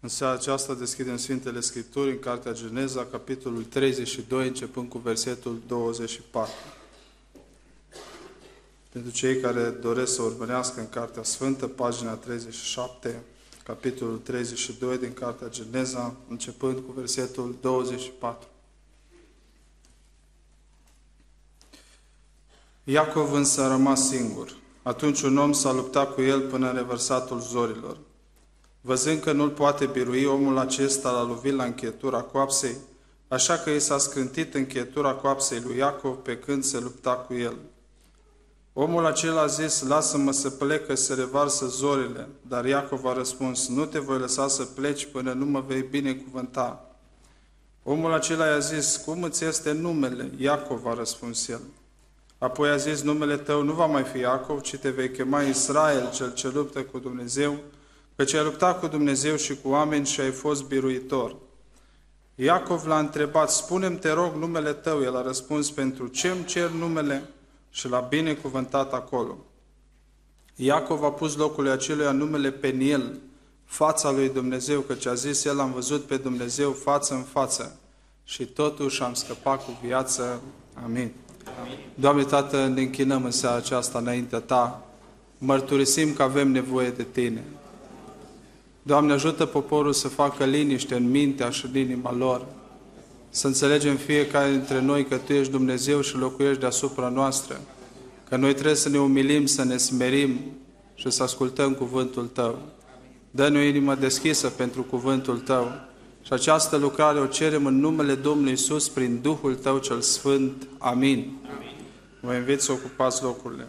În seara aceasta deschidem Sfintele Scripturi în Cartea Geneza, capitolul 32, începând cu versetul 24. Pentru cei care doresc să urmărească în Cartea Sfântă, pagina 37, capitolul 32 din Cartea Geneza, începând cu versetul 24. Iacov însă a rămas singur. Atunci un om s-a luptat cu el până în revărsatul zorilor. Văzând că nu-l poate birui, omul acesta l-a lovit la încheietura coapsei, așa că i s-a scrântit încheietura coapsei lui Iacov pe când se lupta cu el. Omul acela a zis, lasă-mă să plec, că se revarsă zorile, dar Iacov a răspuns, nu te voi lăsa să pleci până nu mă vei binecuvânta. Omul acela i-a zis, cum îți este numele? Iacov, a răspuns el. Apoi a zis, numele tău nu va mai fi Iacov, ci te vei chema Israel, cel ce luptă cu Dumnezeu, căci ai luptat cu Dumnezeu și cu oameni și ai fost biruitor. Iacov l-a întrebat, spune-mi, te rog, numele tău. El a răspuns, pentru ce îmi cer numele? Și l-a binecuvântat acolo. Iacov a pus locului aceluia numele Peniel, fața lui Dumnezeu, căci a zis, el am văzut pe Dumnezeu față în față și totuși am scăpat cu viață. Amin. Amin. Doamne Tată, ne închinăm în seara aceasta înaintea Ta, mărturisim că avem nevoie de Tine. Doamne, ajută poporul să facă liniște în mintea și în inima lor, să înțelegem fiecare dintre noi că Tu ești Dumnezeu și locuiești deasupra noastră, că noi trebuie să ne umilim, să ne smerim și să ascultăm cuvântul Tău. Dă-ne o inimă deschisă pentru cuvântul Tău și această lucrare o cerem în numele Domnului Iisus prin Duhul Tău cel Sfânt. Amin. Amin. Vă invit să ocupați locurile.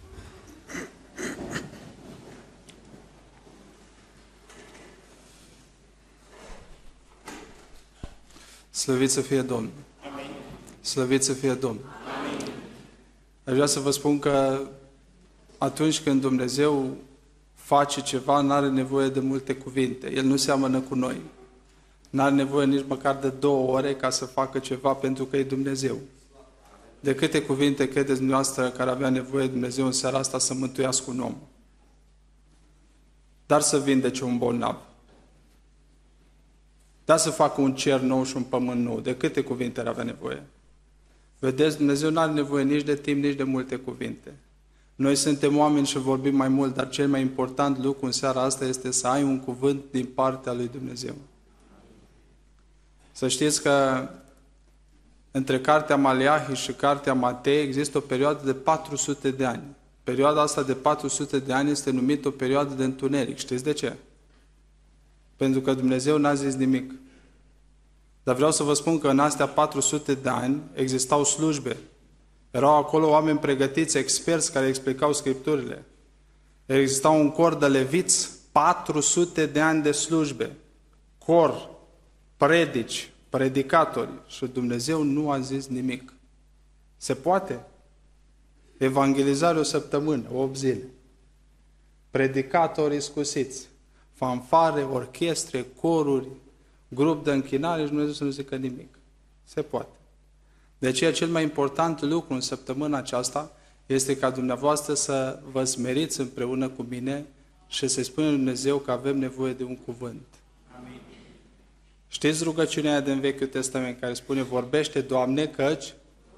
Slăvit să fie Domnul! Amin. Slăvit să fie Domnul! Amin. Aș vrea să vă spun că atunci când Dumnezeu face ceva, nu are nevoie de multe cuvinte. El nu seamănă cu noi. Nu are nevoie nici măcar de 2 ore ca să facă ceva, pentru că e Dumnezeu. De câte cuvinte credeți dumneavoastră care avea nevoie Dumnezeu în seara asta să mântuiască un om? Dar să vindece un bolnav. Dar să facă un cer nou și un pământ nou. De câte cuvinte avea nevoie? Vedeți, Dumnezeu nu are nevoie nici de timp, nici de multe cuvinte. Noi suntem oameni și vorbim mai mult, dar cel mai important lucru în seara asta este să ai un cuvânt din partea lui Dumnezeu. Să știți că între cartea Maleahi și cartea Matei există o perioadă de 400 de ani. Perioada asta de 400 de ani este numită o perioadă de întuneric. Știți de ce? Pentru că Dumnezeu n-a zis nimic. Dar vreau să vă spun că în astea 400 de ani existau slujbe. Erau acolo oameni pregătiți, experți care explicau Scripturile. Exista un cor de leviți, 400 de ani de slujbe. Cor, predici, predicatori. Și Dumnezeu nu a zis nimic. Se poate? Evangelizare o săptămână, 8 zile. Predicatori iscusiți. Fanfare, orchestre, coruri, grup de închinare și Dumnezeu să nu zică nimic. Se poate. De aceea cel mai important lucru în săptămâna aceasta este ca dumneavoastră să vă smeriți împreună cu mine și să-i spunem Dumnezeu că avem nevoie de un cuvânt. Amin. Știți rugăciunea aia din Vechiul Testament care spune, vorbește, Doamne, căci...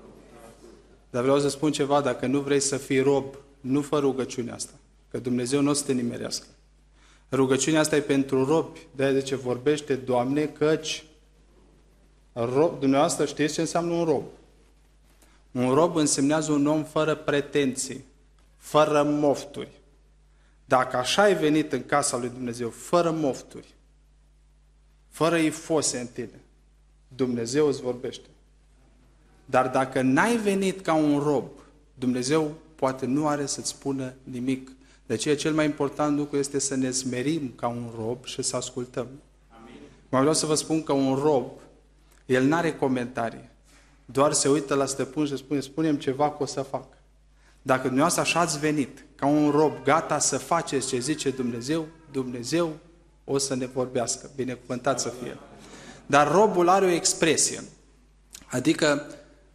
Dar vreau să spun ceva, dacă nu vrei să fii rob, nu fă rugăciunea asta, că Dumnezeu nu o să te nimerească. Rugăciunea asta e pentru robi, de ce vorbește, Doamne, căci dumneavoastră știți ce înseamnă un rob. Un rob însemnează un om fără pretenții, fără mofturi. Dacă așa ai venit în casa lui Dumnezeu, fără mofturi, fără ifose în tine, Dumnezeu îți vorbește. Dar dacă n-ai venit ca un rob, Dumnezeu poate nu are să-ți spună nimic. De aceea cel mai important lucru este să ne smerim ca un rob și să ascultăm. Amin. Mai vreau să vă spun că un rob, el n-are comentarii. Doar se uită la stăpân și spune, spune-mi ceva că o să fac. Dacă dumneavoastră așa ați venit, ca un rob, gata să faceți ce zice Dumnezeu, Dumnezeu o să ne vorbească. Binecuvântat să fie. Dar robul are o expresie. Adică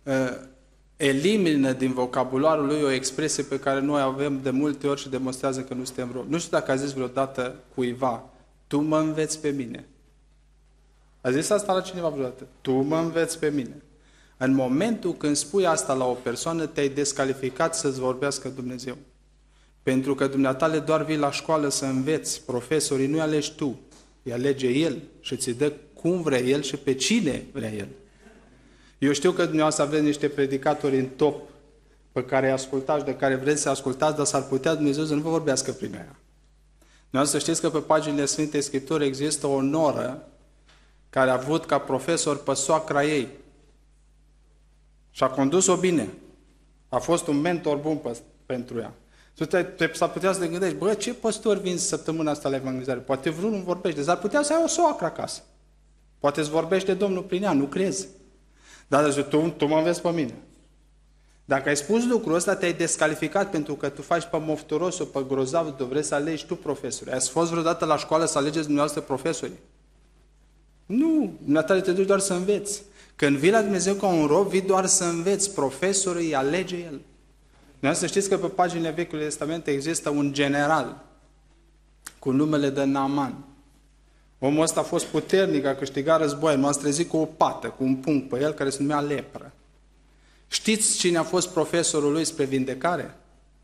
elimină din vocabularul lui o expresie pe care noi avem de multe ori și demonstrează că nu suntem robi. Nu știu dacă a zis vreodată cuiva, tu mă înveți pe mine. A zis asta la cineva vreodată? Tu mă înveți pe mine. În momentul când spui asta la o persoană, te-ai descalificat să-ți vorbească Dumnezeu. Pentru că dumneatale doar vii la școală să înveți, profesorii nu-i alegi tu, îi alege El și ți dă cum vrea El și pe cine vrea El. Eu știu că dumneavoastră aveți niște predicatori în top pe care îi ascultați, de care vreți să ascultați, dar s-ar putea Dumnezeu să nu vă vorbească prin aia. Dumneavoastră știți că pe paginile Sfintei Scripturi există o noră care a avut ca profesor pe soacra ei și a condus-o bine. A fost un mentor bun pentru ea. S-ar putea să te gândești, bă, ce păstori vin săptămâna asta la evangelizare? Poate vreunul nu vorbește, dar ar putea să ai o soacră acasă. Poate îți vorbește Domnul prin ea, nu crezi? Dar tu mă înveți pe mine. Dacă ai spus lucrul ăsta, te-ai descalificat pentru că tu faci pe mofturosul, pe grozavul, tu vrei să alegi tu profesori. Ați fost vreodată la școală să alegeți dumneavoastră profesorii? Nu, dumneavoastră te duci doar să înveți. Când vii la Dumnezeu ca un rob, vii doar să înveți, profesorul îi alege El. Dumneavoastră știți că pe paginile Vechiului Testament există un general cu numele de Naaman. Omul ăsta a fost puternic, a câștigat război, m-a trezit cu o pată, cu un punct pe el care se numea lepră. Știți cine a fost profesorul lui spre vindecare?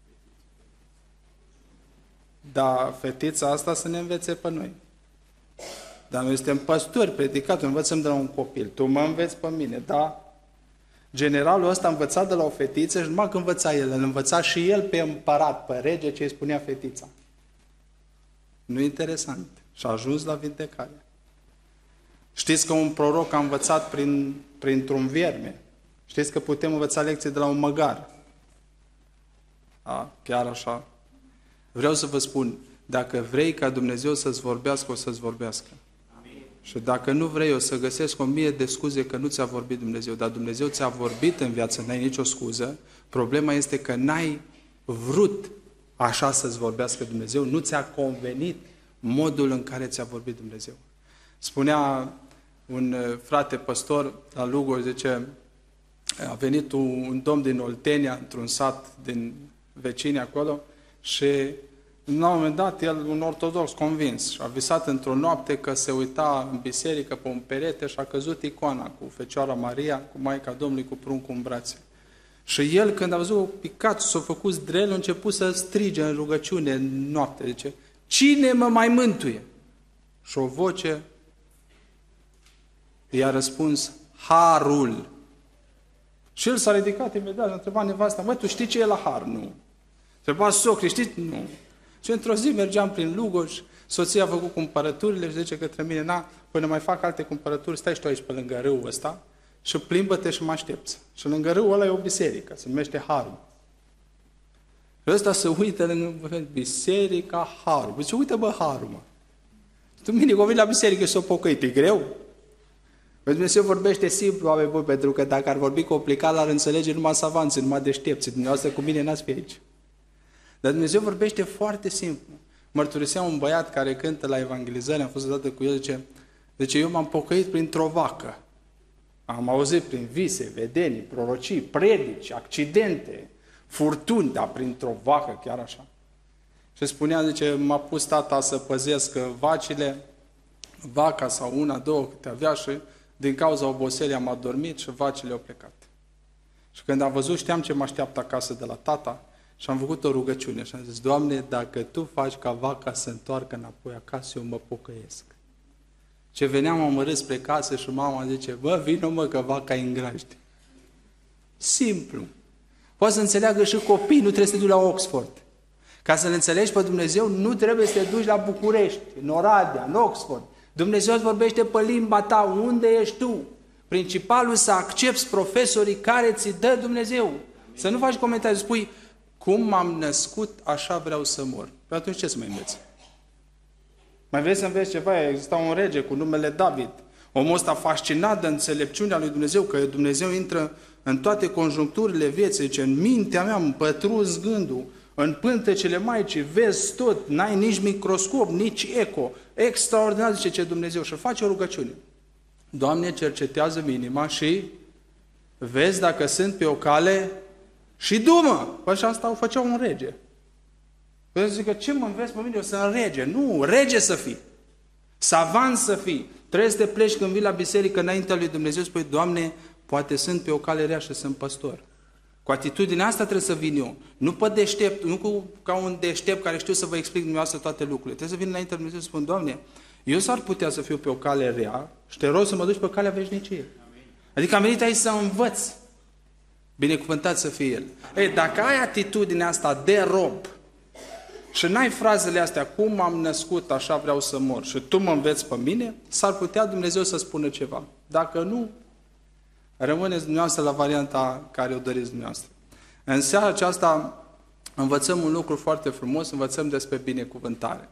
Da, fetița asta să ne învețe pe noi. Dar noi suntem păstori, predicatori, învățăm de la un copil. Tu mă înveți pe mine, da? Generalul ăsta a învățat de la o fetiță și numai că învăța el, îl învăța și el pe împărat, pe rege, ce îi spunea fetița. Nu interesant. Și a ajuns la vindecare. Știți că un proroc a învățat printr-un vierme. Știți că putem învăța lecții de la un măgar. Da, chiar așa. Vreau să vă spun, dacă vrei ca Dumnezeu să-ți vorbească, o să-ți vorbească. Amin. Și dacă nu vrei, o să găsesc 1000 de scuze că nu ți-a vorbit Dumnezeu. Dar Dumnezeu ți-a vorbit în viață, n-ai nicio scuză. Problema este că n-ai vrut așa să-ți vorbească Dumnezeu. Nu ți-a convenit modul în care ți-a vorbit Dumnezeu. Spunea un frate păstor la Lugoj, zice, a venit un domn din Oltenia, într-un sat din vecini acolo, și la un moment dat, el, un ortodox convins, și a visat într-o noapte că se uita în biserică pe un perete și a căzut icoana cu Fecioara Maria, cu Maica Domnului, cu pruncul în brațe. Și el, când a văzut picat, s-a făcut zdrel, a început să strige în rugăciune în noapte. Zice, cine mă mai mântuie? Și o voce i-a răspuns, Harul. Și el s-a ridicat imediat și a întrebat nevasta, măi, tu știi ce e la har? Nu. Întreba socrii, știi? Nu. Și într-o zi mergeam prin Lugoj, soția a făcut cumpărăturile și zice către mine, până mai fac alte cumpărături, stai și tu aici pe lângă râul ăsta și plimbă-te și mă aștepți. Și lângă râul ăla e o biserică, se numește Harul. Și ăsta se uită lângă biserica Harul. Zice, uite bă, Harul, mă. Tu mine, că vii la biserică și s-o pocăit, e greu? Dumnezeu vorbește simplu, oameni buni, pentru că dacă ar vorbi complicat, l-ar înțelege numai savanții, numai deștepți. Dumneavoastră cu mine n-ați fi aici. Dar Dumnezeu vorbește foarte simplu. Mărturisea un băiat care cântă la evangelizare, am fost odată cu el, zice, eu m-am pocăit printr-o vacă. Am auzit prin vise, vedenii, prorocii, predici, accidente, furtuni, dar printr-o vacă, chiar așa. Și spunea, zice, m-a pus tata să păzesc vacile, vaca sau una, două câte avea și din cauza oboselii am adormit și vacile au plecat. Și când am văzut, știam ce mă așteaptă acasă de la tata și am făcut o rugăciune și am zis, Doamne, dacă Tu faci ca vaca să întoarcă înapoi acasă, eu mă pocăiesc. Ce veneam amărât spre casă și mama zice, bă, vină mă că vaca e în grajd. Simplu. Poți să înțeleagă și copii, nu trebuie să te duci la Oxford. Ca să-L înțelegi pe Dumnezeu, nu trebuie să te duci la București, în Oradea, în Oxford. Dumnezeu îți vorbește pe limba ta, unde ești tu. Principalul să accepți profesorii care ți dă Dumnezeu. Să nu faci comentarii, spui, cum m-am născut, așa vreau să mor. Păi atunci ce să mai înveți? Mai vrei să înveți ceva? Exista un rege cu numele David. Omul ăsta fascinat de înțelepciunea lui Dumnezeu, că Dumnezeu intră în toate conjuncturile vieții, zice, în mintea mea îmi pătrunzi gândul, în pântecele Maicii, vezi tot, n-ai nici microscop, nici eco. Extraordinar, zice ce Dumnezeu. Și face o rugăciune. Doamne, cercetează-mi inima și vezi dacă sunt pe o cale și du-mă. Păi și asta o făcea un rege. Păi zic că ce mă înveți pe mine? Eu sunt rege. Nu, rege să fii. Savant să fii. Trebuie să te pleci când vii la biserică înaintea lui Dumnezeu, spui, Doamne, poate sunt pe o cale rea și sunt păstor. Cu atitudinea asta trebuie să vin eu. Nu pe deștept, ca un deștept care știu să vă explic dumneavoastră toate lucrurile. Trebuie să vin înaintea lui Dumnezeu și spun, Doamne, eu s-ar putea să fiu pe o cale rea și te rog să mă duci pe calea veșniciei. Adică am venit aici să învăț. Binecuvântat să fie El. Ei, dacă ai atitudinea asta de rob și n-ai frazele astea, cum am născut, așa vreau să mor, și tu mă înveți pe mine, s-ar putea Dumnezeu să spună ceva. Dacă nu, rămâneți dumneavoastră la varianta care o doriți dumneavoastră. În seara aceasta învățăm un lucru foarte frumos, învățăm despre binecuvântare.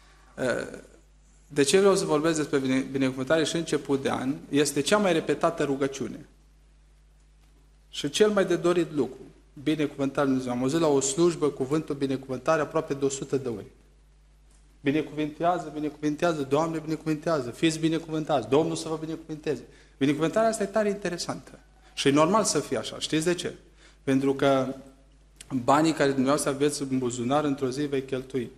De ce vreau să vorbesc despre binecuvântare și început de an? Este cea mai repetată rugăciune. Și cel mai de dorit lucru. Binecuvântare Dumnezeu. Am auzit la o slujbă cuvântul binecuvântare aproape de 100 de ori. Binecuvintează, binecuvintează, Doamne, binecuvintează, fiți binecuvântați, Domnul să vă binecuvânteze. Binecuvântarea asta e tare interesantă. Și e normal să fie așa. Știți de ce? Pentru că banii care dumneavoastră aveți în buzunar, într-o zi vei cheltui.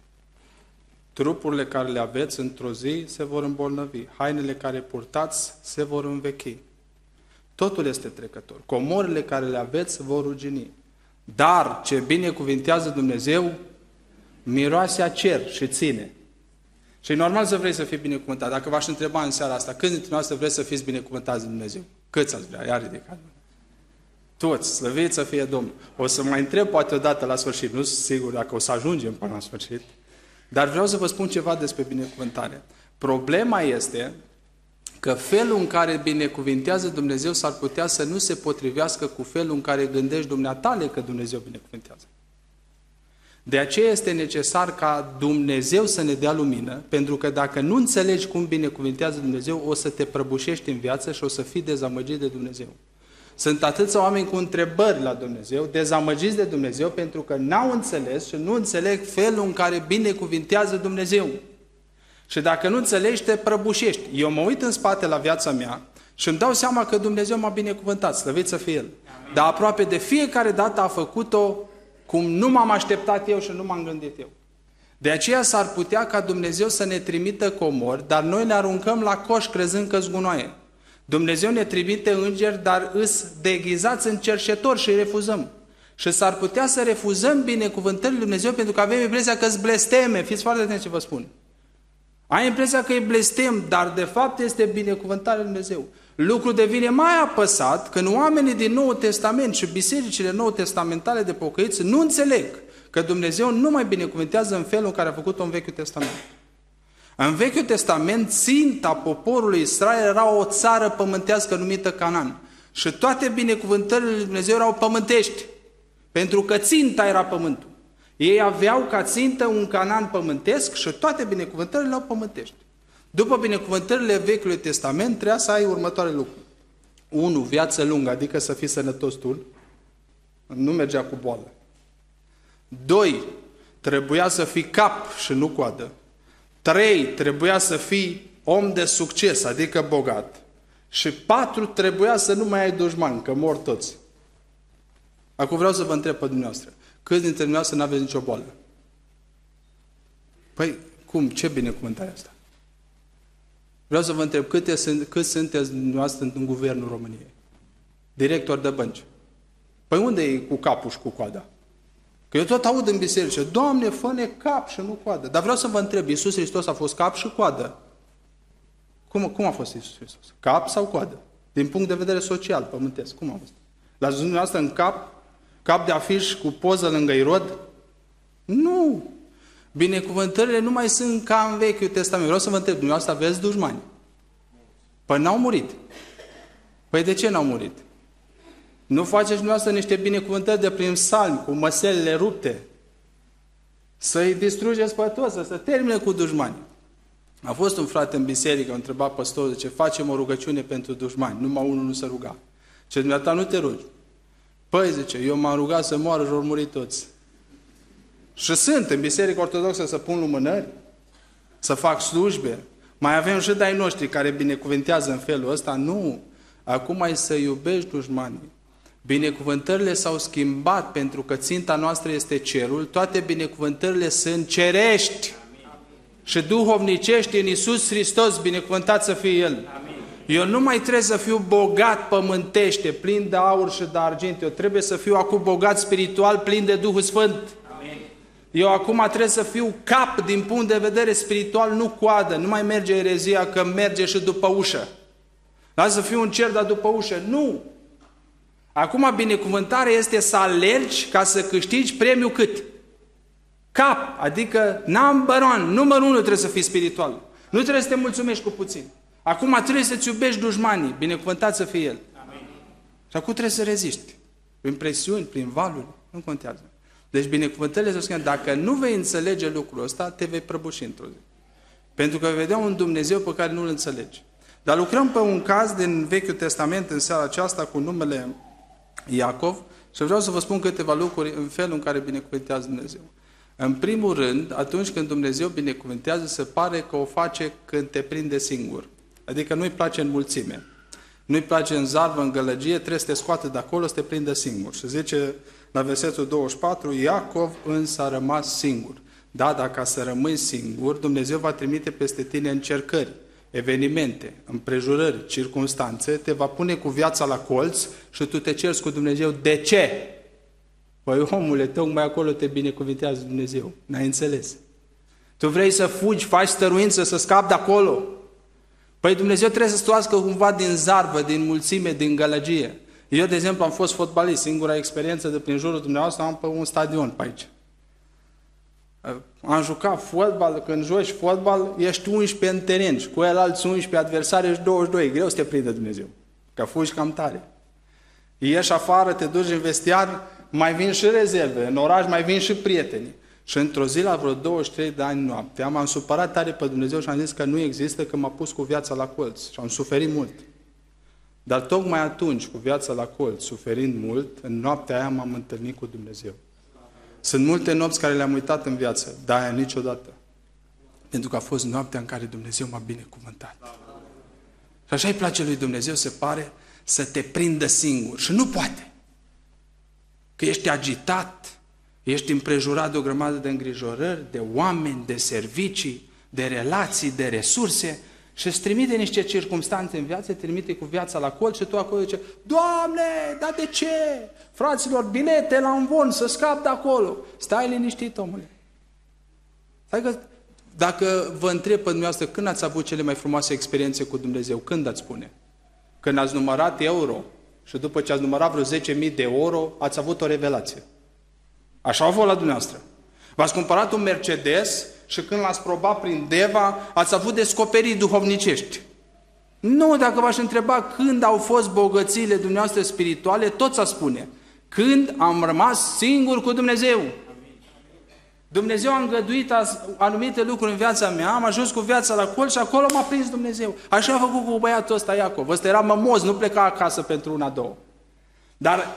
Trupurile care le aveți într-o zi se vor îmbolnăvi. Hainele care purtați se vor învechi. Totul este trecător. Comorile care le aveți vor rugini. Dar ce binecuvintează Dumnezeu, miroase a cer și ține. Și e normal să vrei să fii binecuvântat. Dacă v-aș întreba în seara asta, când dintre noastre vreți să fiți binecuvântați de Dumnezeu? Câți ați vrea? Ia ridicat. Toți, slăviți să fie Domnul. O să mai întreb poate odată la sfârșit, nu sunt sigur dacă o să ajungem până la sfârșit, dar vreau să vă spun ceva despre binecuvântare. Problema este că felul în care binecuvintează Dumnezeu s-ar putea să nu se potrivească cu felul în care gândești dumneatale că Dumnezeu binecuvintează. De aceea este necesar ca Dumnezeu să ne dea lumină, pentru că dacă nu înțelegi cum binecuvintează Dumnezeu, o să te prăbușești în viață și o să fii dezamăgit de Dumnezeu. Sunt atâția oameni cu întrebări la Dumnezeu, dezamăgiți de Dumnezeu, pentru că n-au înțeles și nu înțeleg felul în care binecuvintează Dumnezeu. Și dacă nu înțelegi, te prăbușești. Eu mă uit în spate la viața mea și îmi dau seama că Dumnezeu m-a binecuvântat, slăvit să fie El. Dar aproape de fiecare dată a făcut-o cum nu m-am așteptat eu și nu m-am gândit eu. De aceea s-ar putea ca Dumnezeu să ne trimită comori, dar noi ne aruncăm la coș crezând că-s gunoaie. Dumnezeu ne trimite îngeri, dar îs deghizați în cerșetori și îi refuzăm. Și s-ar putea să refuzăm binecuvântările lui Dumnezeu pentru că avem impresia că-s blesteme. Fiți foarte atenți ce vă spun. Ai impresia că e blestem, dar de fapt este binecuvântarea lui Dumnezeu. Lucrul devine mai apăsat când oamenii din Noul Testament și bisericile nou-testamentale de pocăiți nu înțeleg că Dumnezeu nu mai binecuvântează în felul în care a făcut-o în Vechiul Testament. În Vechiul Testament, ținta poporului Israel era o țară pământească numită Canaan. Și toate binecuvântările lui Dumnezeu erau pământești, pentru că ținta era pământul. Ei aveau ca țintă un Canaan pământesc și toate binecuvântările erau pământești. După binecuvântările Vechiului Testament, trebuia să ai următoarele lucruri. 1. Viață lungă, adică să fii sănătos tu. Nu mergea cu boală. 2. Trebuia să fii cap și nu coadă. 3. Trebuia să fii om de succes, adică bogat. Și 4. Trebuia să nu mai ai dușmani, că mor toți. Acum vreau să vă întreb pe dumneavoastră. Câți dintre dumneavoastră nu aveți nicio boală? Păi, cum? Ce binecuvântare asta? Vreau să vă întreb, câți sunteți dumneavoastră în guvernul României? Director de bănci. Păi unde e cu capul și cu coada? Că eu tot aud în biserică, Doamne, fă-ne cap și nu coadă. Dar vreau să vă întreb, Iisus Hristos a fost cap și coadă? Cum a fost Iisus Hristos? Cap sau coadă? Din punct de vedere social, pământesc, cum a fost? L-ați văzut dumneavoastră în cap de afiș cu poză lângă Irod? Nu! Binecuvântările nu mai sunt ca în Vechiul Testament. Vreau să vă întreb, dumneavoastră aveți dușmani? Păi n-au murit. Păi de ce n-au murit? Nu faceți dumneavoastră niște binecuvântări de prin psalmi, cu măselele rupte? Să-i distrugeți pe toți, să se termine cu dușmani. A fost un frate în biserică, a întrebat păstorul, zice, facem o rugăciune pentru dușmani. Numai unul nu se ruga. Ce dumneata nu te rogi. Păi, zice, eu m-am rugat să moară și au murit toți. Și sunt în biserică ortodoxă să pun lumânări, să fac slujbe. Mai avem și de-ai noștri care binecuvintează în felul ăsta. Nu. Acum ai să iubești dușmanii. Binecuvântările s-au schimbat pentru că ținta noastră este cerul. Toate binecuvântările sunt cerești. și duhovnicești în Iisus Hristos, binecuvântat să fie El. Amin. Eu nu mai trebuie să fiu bogat pământește, plin de aur și de argint. Eu trebuie să fiu acum bogat spiritual, plin de Duhul Sfânt. Amin. Eu acum trebuie să fiu cap din punct de vedere spiritual, nu coadă. Nu mai merge erezia că merge și după ușă. Lasă să fiu un cer, dar după ușă. Nu! Acum binecuvântarea este să alergi ca să câștigi premiul cât? Cap, adică number one, numărul 1 trebuie să fii spiritual. Nu trebuie să te mulțumești cu puțin. Acum trebuie să-ți iubești dușmanii, binecuvântat să fie El. Amin. Și acum trebuie să reziști. Prin presiuni, prin valuri, nu contează. Deci binecuvântările să spună, dacă nu vei înțelege lucrul ăsta, te vei prăbuși într-o zi. Pentru că vei vedea un Dumnezeu pe care nu-L înțelegi. Dar lucrăm pe un caz din Vechiul Testament în seara aceasta cu numele Iacov și vreau să vă spun câteva lucruri în felul în care binecuvântează Dumnezeu. În primul rând, atunci când Dumnezeu binecuvântează, se pare că o face când te prinde singur. Adică nu-i place în mulțime. Nu-i place în zarvă, în gălăgie, trebuie să te scoate de acolo, să te prindă singur. Și zice la versetul 24, Iacov însă a rămas singur. Da, dacă să rămâi singur, Dumnezeu va trimite peste tine încercări, evenimente, împrejurări, circunstanțe, te va pune cu viața la colț și tu te ceri cu Dumnezeu. De ce? Păi omule, tocmai acolo te binecuvintează Dumnezeu. N-ai înțeles? Tu vrei să fugi, faci stăruință, să scapi de acolo? Păi Dumnezeu trebuie să stoască cumva din zarvă, din mulțime, din gălăgie. Eu, de exemplu, am fost fotbalist. Singura experiență de prin jurul dumneavoastră am pe un stadion pe aici. Am jucat fotbal, când joci fotbal, ești 11 în teren și cu el alți 11 adversari, ești 22. E greu să te prinde Dumnezeu, că fugi cam tare. Ieși afară, te duci în vestiar, mai vin și rezerve, în oraș mai vin și prietenii. Și într-o zi, la vreo 23 de ani noaptea, m-am supărat tare pe Dumnezeu și am zis că nu există, că m-a pus cu viața la colț și am suferit mult. Dar tocmai atunci, cu viața la colț, suferind mult, în noaptea aia m-am întâlnit cu Dumnezeu. Sunt multe nopți care le-am uitat în viață, dar aia niciodată. Pentru că a fost noaptea în care Dumnezeu m-a binecuvântat. Și așa îi place lui Dumnezeu, se pare, să te prindă singur. Și nu poate. Că ești agitat, ești împrejurat de o grămadă de îngrijorări, de oameni, de servicii, de relații, de resurse și îți trimite niște circumstanțe în viață, te trimite cu viața la colț și tu acolo zice, Doamne, dar de ce? Fraților, bilete la învon, să scap de acolo. Stai liniștit, omule. Stai că, dacă vă întreb pe dumneavoastră, când ați avut cele mai frumoase experiențe cu Dumnezeu? Când ați spune? Când ați numărat euro și după ce ați numărat vreo 10.000 de euro, ați avut o revelație. Așa a fost la dumneavoastră. V-ați cumpărat un Mercedes și când l-ați probat prin Deva, ați avut descoperiri duhovnicești. Nu, dacă v-aș întreba când au fost bogățiile dumneavoastră spirituale, toți a spune. Când am rămas singur cu Dumnezeu. Dumnezeu a îngăduit anumite lucruri în viața mea, am ajuns cu viața la colț și acolo m-a prins Dumnezeu. Așa a făcut cu băiatul ăsta Iacov. Ăsta era mămoz, nu pleca acasă pentru una, două. Dar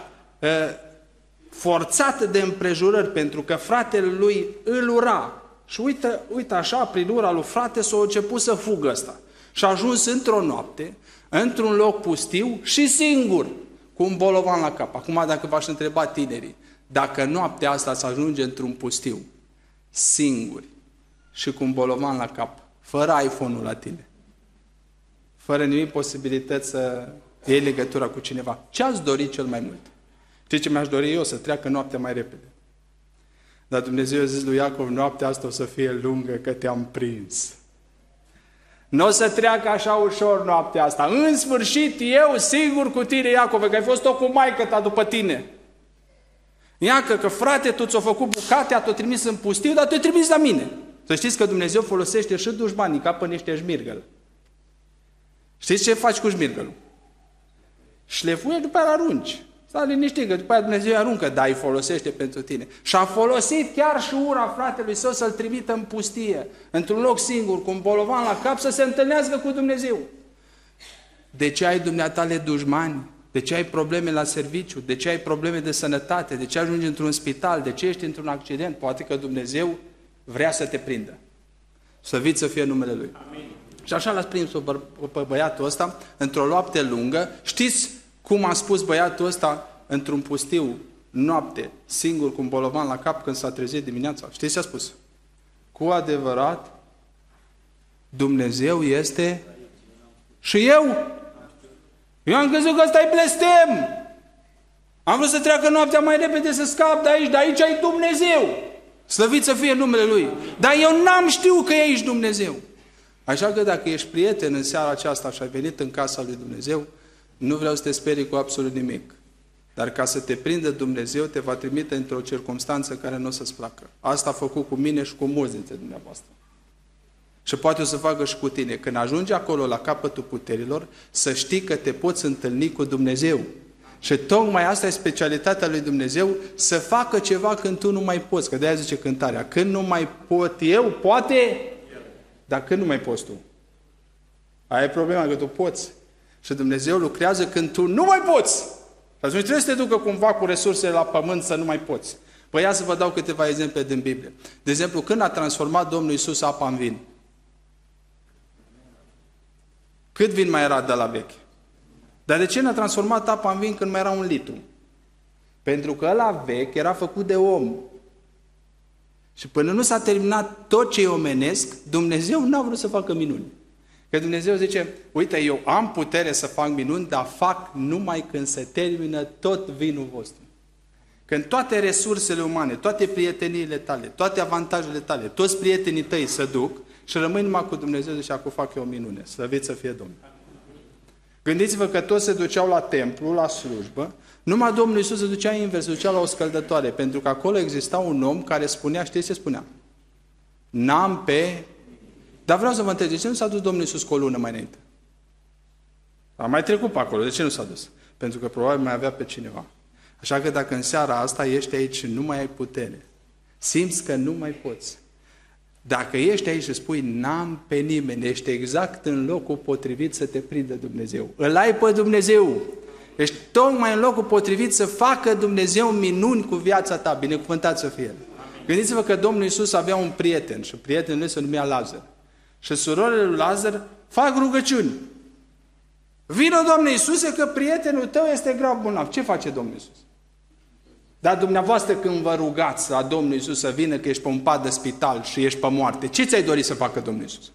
forțat de împrejurări, pentru că fratele lui îl ura. Și uite așa, prin ura lui frate, s-a început să fugă ăsta. Și a ajuns într-o noapte, într-un loc pustiu și singur, cu un bolovan la cap. Acum, dacă v-aș întreba tinerii, dacă noaptea asta să ajunge într-un pustiu, singuri și cu un bolovan la cap, fără iPhone-ul la tine, fără nimic posibilități să iei legătura cu cineva, ce ați dori cel mai mult? Știi ce mi-aș dori eu? Să treacă noaptea mai repede. Dar Dumnezeu a zis lui Iacov, noaptea asta o să fie lungă, că te-am prins. Nu o să treacă așa ușor noaptea asta. În sfârșit, eu sigur cu tine, Iacov, că ai fost tot cu maică ta după tine. Iacă că frate, tu ți-o făcut bucate, tu trimis în pustiu, dar tu-i trimis la mine. Să știți că Dumnezeu folosește și dușmanii ca pe niște șmirgăl. Știți ce faci cu șmirgălul? Șlefuiești, după aia arunci. Stai liniștit, că după aia Dumnezeu îi aruncă, dar îi folosește pentru tine. Și a folosit chiar și ura fratelui său să-l trimită în pustie, într-un loc singur, cu un bolovan la cap, să se întâlnească cu Dumnezeu. De ce ai dumneatale dușmani? De ce ai probleme la serviciu? De ce ai probleme de sănătate? De ce ajungi într-un spital? De ce ești într-un accident? Poate că Dumnezeu vrea să te prindă. Slăvit să fie numele Lui. Amin. Și așa l-ați prins pe băiatul ăsta, într-o noapte lungă. Știți cum a spus băiatul ăsta într-un pustiu, noapte, singur, cu un bolovan la cap, când s-a trezit dimineața? Știți ce a spus? Cu adevărat, Dumnezeu este și eu. Eu am crezut că ăsta e blestem. Am vrut să treacă noaptea mai repede să scap de aici, dar aici e Dumnezeu. Slăvit să fie numele Lui. Dar eu n-am știut că ești Dumnezeu. Așa că dacă ești prieten în seara aceasta și ai venit în casa lui Dumnezeu, nu vreau să te sperii cu absolut nimic. Dar ca să te prindă Dumnezeu, te va trimite într-o circunstanță care nu o să-ți placă. Asta a făcut cu mine și cu mulți dintre dumneavoastră. Și poate o să facă și cu tine. Când ajungi acolo la capătul puterilor, să știi că te poți întâlni cu Dumnezeu. Și tocmai asta e specialitatea lui Dumnezeu, să facă ceva când tu nu mai poți. Că de-aia zice cântarea, când nu mai pot eu, poate, dar când nu mai poți tu. Aia e problema, că tu poți. Și Dumnezeu lucrează când tu nu mai poți. Și atunci trebuie să te ducă cumva cu resursele la pământ să nu mai poți. Păi ia să vă dau câteva exemple din Biblie. De exemplu, când a transformat Domnul Iisus apa în vin? Cât vin mai era de la veche? Dar de ce n-a transformat apa în vin când mai era 1 litru? Pentru că ăla vechi era făcut de om. Și până nu s-a terminat tot ce e omenesc, Dumnezeu n-a vrut să facă minuni. Că Dumnezeu zice, uite, eu am putere să fac minuni, dar fac numai când se termină tot vinul vostru. Când toate resursele umane, toate prieteniile tale, toate avantajele tale, toți prietenii tăi se duc și rămâi numai cu Dumnezeu, zice, acum fac eu o minune. Slăvit să fie Domnul. Gândiți-vă că toți se duceau la templu, la slujbă, numai Domnul Iisus se ducea invers, se ducea la o scăldătoare, pentru că acolo exista un om care spunea, știți ce spunea? N-am pe... Dar vreau să vă întreb, de ce nu s-a dus Domnul Iisus cu o lună mai înainte? A mai trecut pe acolo, de ce nu s-a dus? Pentru că probabil mai avea pe cineva. Așa că dacă în seara asta ești aici și nu mai ai putere, simți că nu mai poți, dacă ești aici și spui, n-am pe nimeni, ești exact în locul potrivit să te prindă Dumnezeu. Îl ai pe Dumnezeu. Ești tocmai în locul potrivit să facă Dumnezeu minuni cu viața ta. Binecuvântat să fie. Gândiți-vă că Domnul Iisus avea un prieten și prietenul lui se numea Lazar. Și surorile lui Lazar fac rugăciuni. Vino, Doamne Iisuse, că prietenul tău este grav bolnav. Ce face Domnul Iisus? Dar dumneavoastră când vă rugați la Domnul Iisus să vină că ești pe un pat de spital și ești pe moarte, ce ți-ai dorit să facă Domnul Iisus?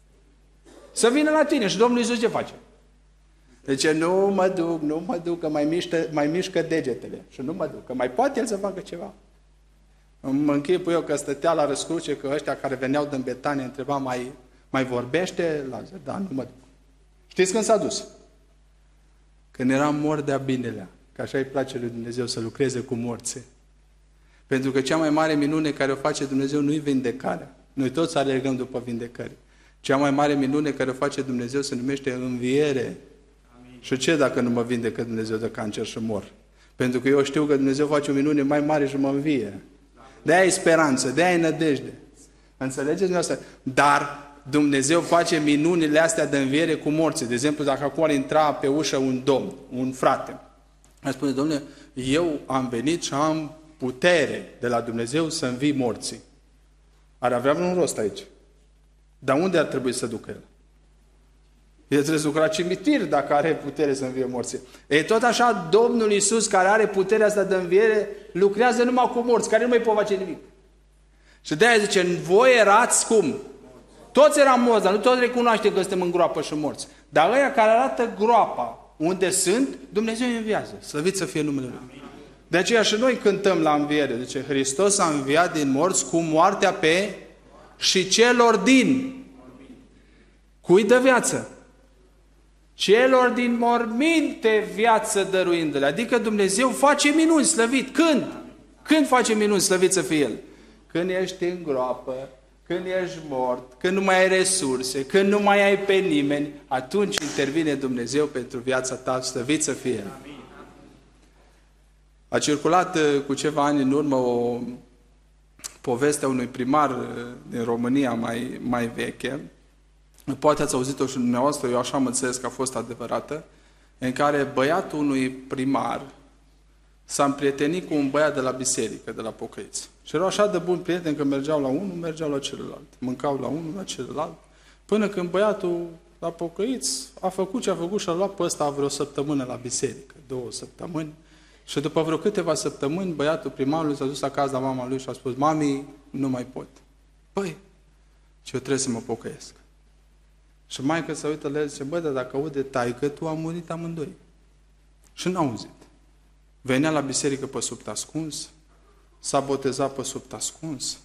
Să vină la tine. Și Domnul Iisus ce face? Deci nu mă duc, că mai mișcă degetele. Și nu mă duc, că mai poate El să facă ceva. Mă închipui eu că stătea la răscruce, că ăștia care veneau din Betania întreba, mai vorbește Lazar? Da, nu mă duc. Știți când s-a dus? Când era mort de-a binelea. Că așa îi place lui Dumnezeu să lucreze cu morții. Pentru că cea mai mare minune care o face Dumnezeu nu-i vindecarea. Noi toți alergăm după vindecări. Cea mai mare minune care o face Dumnezeu se numește înviere. Amin. Și ce dacă nu mă vindecă Dumnezeu de cancer și mor? Pentru că eu știu că Dumnezeu face o minune mai mare și mă învie. De-aia e speranță, de-aia e nădejde. Înțelegeți dumneavoastră? Dar Dumnezeu face minunile astea de înviere cu morții. De exemplu, dacă acum ar intra pe ușă un domn, un frate, ar spune, Dom'le, eu am venit și am putere de la Dumnezeu să învii morții. Ar avea vreun rost aici. Dar unde ar trebui să ducă el? El trebuie să ducă la cimitir dacă are putere să învie morții. E tot așa, Domnul Iisus, care are puterea asta de înviere, lucrează numai cu morți, care nu mai pot face nimic. Și de-aia zice, voi erați cum? Toți eram morți, dar nu toți recunoaște că suntem în groapă și morți. Dar ăia care arată groapa unde sunt, Dumnezeu îi înviază. Slăvit să fie numele Lui. De aceea și noi cântăm la înviere. Zice, Hristos a înviat din morți cu moartea pe și celor din. Cui dă viață? Celor din morminte viață dăruindu-le. Adică Dumnezeu face minuni, slăvit. Când? Când face minuni, slăvit să fie El? Când ești în groapă, când ești mort, când nu mai ai resurse, când nu mai ai pe nimeni, atunci intervine Dumnezeu pentru viața ta, slăvit să fie El. A circulat cu ceva ani în urmă o poveste a unui primar din România mai veche, poate ați auzit-o și dumneavoastră, eu așa mă înțeles că a fost adevărată, în care băiatul unui primar s-a împrietenit cu un băiat de la biserică, de la pocăiți. Și erau așa de buni prieteni că mergeau la unul, mergeau la celălalt. Mâncau la unul, la celălalt. Până când băiatul la pocăiți a făcut ce a făcut și a luat pe ăsta vreo săptămână la biserică, 2 săptămâni. Și după vreo câteva săptămâni, băiatul primarului s-a dus acasă la mama lui și a spus, mami, nu mai pot. Păi, și eu trebuie să mă pocăiesc. Și maică se uită la el și zice, bă, dar dacă aude taică, tu am murit amândoi. Și n-a auzit. Venea la biserică pe sub ascuns, s-a botezat pe sub ascuns.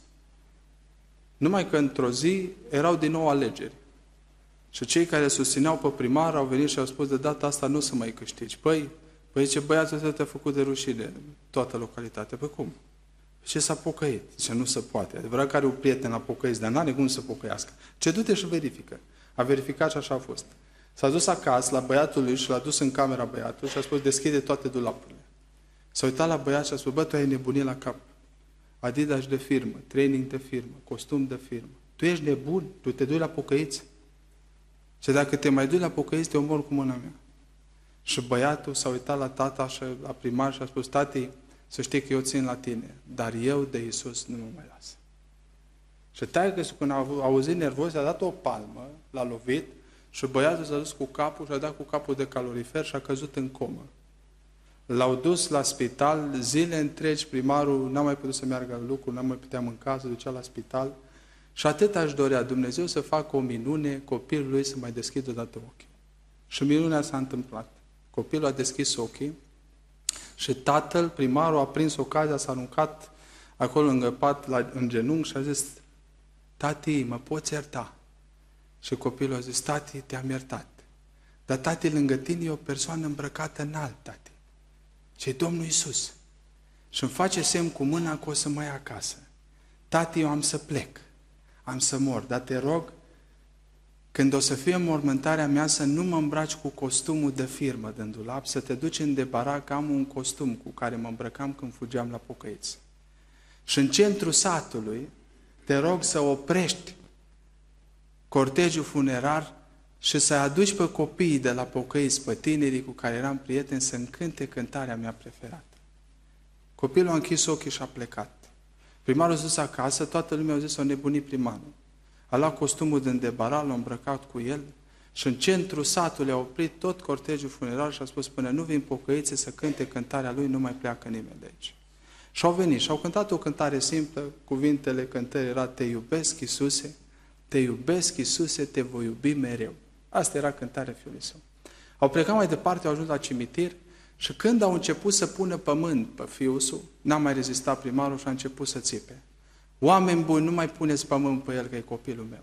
Numai că într-o zi erau din nou alegeri. Și cei care susțineau pe primar au venit și au spus, de data asta nu să mai câștigi. Păi zice, băiatul ăsta te-a făcut de rușine toată localitatea. Păi cum? Ce s-a pocăit? Zice, nu se poate. Adevărat că are un prieten la pocăiți, dar n-are cum să pocăiască. Ce du-te și verifică. A verificat și așa a fost. S-a dus acasă la băiatul lui și l-a dus în camera băiatului și a spus, deschide toate dulapurile. S-a uitat la băiat și a spus, bă, tu ai nebunit la cap. Adidas de firmă, training de firmă, costum de firmă. Tu ești nebun, tu te duci la pocăiți. Și dacă te mai duci la pocăiți, te omor cu mâna mea. Și băiatul s-a uitat la tata și la primar și a spus, tati, să știi că eu țin la tine, dar eu de Iisus nu mă mai las. Și taică când a auzit nervos, a dat o palmă, l-a lovit și băiatul s-a dus cu capul și a dat cu capul de calorifer și a căzut în comă. L-au dus la spital, zile întregi, primarul n-a mai putut să meargă la lucru, n-a mai putea mânca, se ducea la spital. Și atât aș dorea Dumnezeu să facă o minune, copilul lui să mai deschidă odată ochii. Și minunea s-a întâmplat. Copilul a deschis ochii și tatăl, primarul, a prins ocazia, s-a aruncat acolo lângă pat, în genunchi și a zis, tati, mă poți ierta? Și copilul a zis, tati, te-am iertat. Dar tati, lângă tine e o persoană îmbrăcată înalt, tati. Și-i Domnul Iisus. Și îmi face semn cu mâna că o să mă ia acasă. Tati, eu am să plec. Am să mor. Dar te rog, când o să fie mormântarea mea, să nu mă îmbraci cu costumul de firmă din dulap, să te duci în debarac, că am un costum cu care mă îmbrăcam când fugeam la pocăiți. Și în centrul satului, te rog să oprești cortegiul funerar și să aduci pe copiii de la pocăiți, pe tinerii cu care eram prieteni, să încânte cântarea mea preferată. Copilul a închis ochii și a plecat. Primarul s-a dus acasă, toată lumea a zis, o nebunit primarul. A luat costumul din debaral, l-a îmbrăcat cu el și în centrul satului a oprit tot cortegiul funerar și a spus, până nu vin pocăiții să cânte cântarea lui, nu mai pleacă nimeni de aici. Și au venit și au cântat o cântare simplă, cuvintele cântării era, te iubesc, Iisuse, te iubesc, Iisuse, te voi iubi mereu. Asta era cântarea fiului său. Au plecat mai departe, au ajuns la cimitir și când au început să pună pământ pe fiul său, n-a mai rezistat primarul și a început să țipe. Oameni buni, nu mai puneți pământ pe el, că e copilul meu.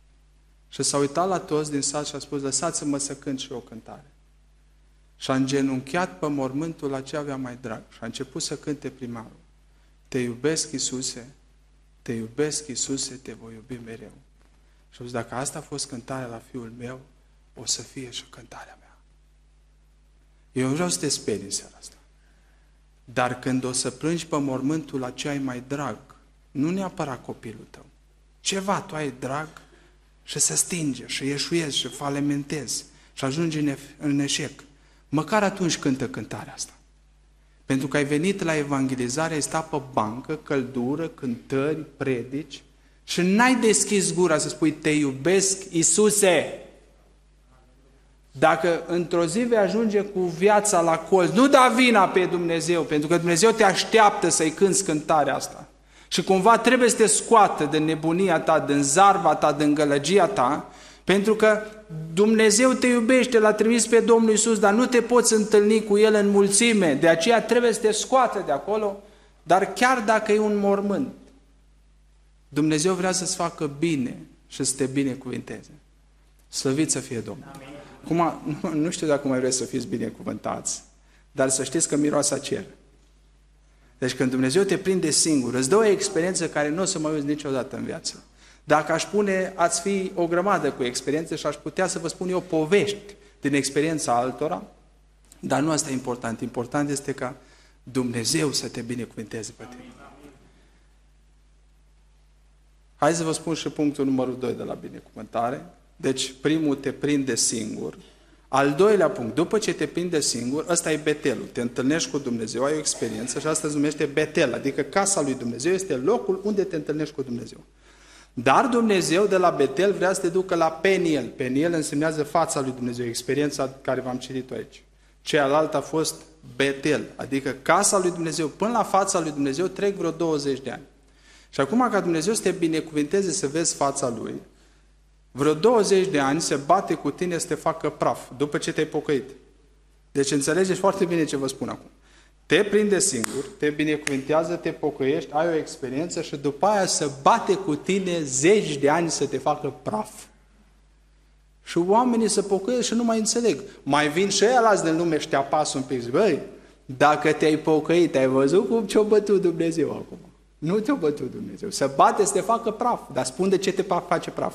Și s-a uitat la toți din sat și a spus, lăsați-mă să cânt și eu o cântare. Și a îngenunchiat pe mormântul la ce avea mai drag și a început să cânte primarul. Te iubesc, Iisuse, te iubesc, Iisuse, te voi iubi mereu. Și a zis, dacă asta a fost cântarea la fiul meu, o să fie și cântarea mea. Eu nu vreau să te sperii în seara asta. Dar când o să plângi pe mormântul la ce ai mai drag, nu neapărat copilul tău, ceva tu ai drag și se stinge, și ieșuiezi, și falimentezi, și ajungi în eșec. Măcar atunci cântă cântarea asta. Pentru că ai venit la evangelizare, ai stat pe bancă, căldură, cântări, predici, și n-ai deschis gura să spui, te iubesc, Iisuse. Dacă într-o zi vei ajunge cu viața la colț, nu da vina pe Dumnezeu, pentru că Dumnezeu te așteaptă să-i cânți cântarea asta. Și cumva trebuie să te scoată din nebunia ta, din zarva ta, din gălăgia ta, pentru că Dumnezeu te iubește, l-a trimis pe Domnul Iisus, dar nu te poți întâlni cu El în mulțime, de aceea trebuie să te scoată de acolo, dar chiar dacă e un mormânt, Dumnezeu vrea să-ți facă bine și să te binecuvinteze. Slăvit să fie Domnul. Acum, nu știu dacă mai vreți să fiți binecuvântați, dar să știți că miroase a cer. Deci când Dumnezeu te prinde singur, îți dă o experiență care nu o să mai uiți niciodată în viață. Dacă aș spune, ați fi o grămadă cu experiențe și aș putea să vă spun eu povești din experiența altora, dar nu asta e important. Important este ca Dumnezeu să te binecuvinteze pe tine. Hai să vă spun și punctul numărul 2 de la binecuvântare. Deci primul te prinde singur. Al doilea punct, după ce te prinde singur, ăsta e Betelul. Te întâlnești cu Dumnezeu, ai o experiență și asta se numește Betel, adică casa lui Dumnezeu este locul unde te întâlnești cu Dumnezeu. Dar Dumnezeu de la Betel vrea să te ducă la Peniel. Peniel însemnează fața lui Dumnezeu, experiența care v-am citit aici. Cealaltă a fost Betel, adică casa lui Dumnezeu. Până la fața lui Dumnezeu trec vreo 20 de ani. Și acum ca Dumnezeu să te binecuvinteze să vezi fața Lui, vreo 20 de ani se bate cu tine să te facă praf, după ce te-ai pocăit. Deci înțelegeți foarte bine ce vă spun acum. Te prinde singur, te binecuvintează, te pocăiești, ai o experiență și după aia se bate cu tine 10 de ani să te facă praf. Și oamenii se pocăiesc și nu mai înțeleg. Mai vin și ăilalți din lume și te apasă un pic. Băi, dacă te-ai pocăit, ai văzut cum ți-a bătut Dumnezeu acum? Nu te-a bătut Dumnezeu. Se bate să te facă praf. Dar spun de ce te face praf.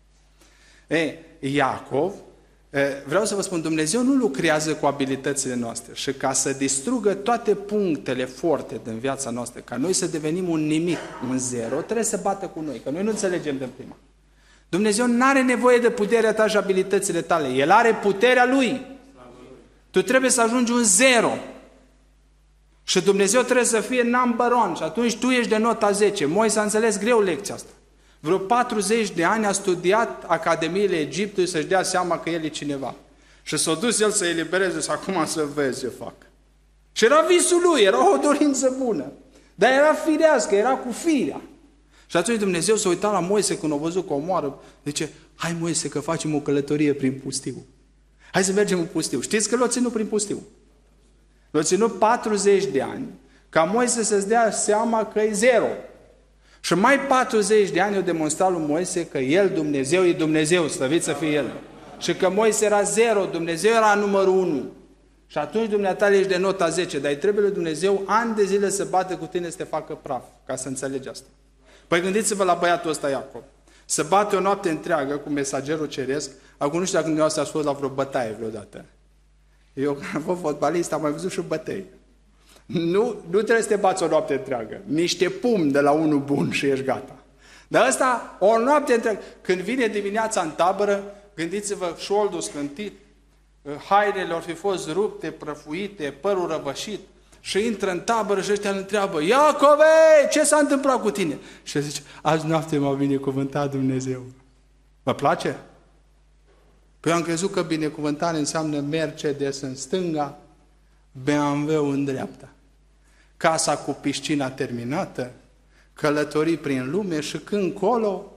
Iacov, vreau să vă spun, Dumnezeu nu lucrează cu abilitățile noastre și ca să distrugă toate punctele forte din viața noastră, ca noi să devenim un nimic, un zero, trebuie să bată cu noi, că noi nu înțelegem din prima. Dumnezeu nu are nevoie de puterea ta și abilitățile tale. El are puterea Lui. Tu trebuie să ajungi un zero. Și Dumnezeu trebuie să fie number one. Și atunci tu ești de nota 10. Moise a înțeles greu lecția asta. Vreo 40 de ani a studiat Academiile Egiptului să-și dea seama că el e cineva. Și s-a dus el să elibereze și acum să vezi ce fac. Și era visul lui, era o dorință bună. Dar era firească, era cu firea. Și atunci Dumnezeu s-a uitat la Moise când a văzut că o moară. Zice, hai Moise că facem o călătorie prin pustiu. Hai să mergem în pustiu. Știți că l-a ținut prin pustiu? L-a ținut 40 de ani ca Moise să-ți dea seama că e zero. Și mai 40 de ani au demonstrat lui Moise că el, Dumnezeu, e Dumnezeu, slăvit să fie El. Și că Moise era zero, Dumnezeu era numărul 1. Și atunci dumneata ești de nota 10, dar îi trebuie lui Dumnezeu ani de zile să bată cu tine să te facă praf, ca să înțelegi asta. Păi gândiți-vă la băiatul ăsta Iacov. Să bate o noapte întreagă cu mesagerul ceresc. Acum nu știu dacă dumneavoastră ați fost la vreo bătaie vreodată. Eu, când am fost fotbalist, am mai văzut și bătăi. Nu trebuie să te bați o noapte întreagă. Niște pumni de la unul bun și ești gata. Dar ăsta, o noapte întreagă. Când vine dimineața în tabără, gândiți-vă, șoldul scântit, hainele ar fi fost rupte, prăfuite, părul răvășit, și intră în tabără și ăștia îl întreabă, Iacove, ce s-a întâmplat cu tine? Și el zice, azi noapte m-a binecuvântat Dumnezeu. Vă place? Păi am crezut că binecuvântare înseamnă Mercedes în stânga, BMW în dreapta. Casa cu piscina terminată, călătorii prin lume și când colo,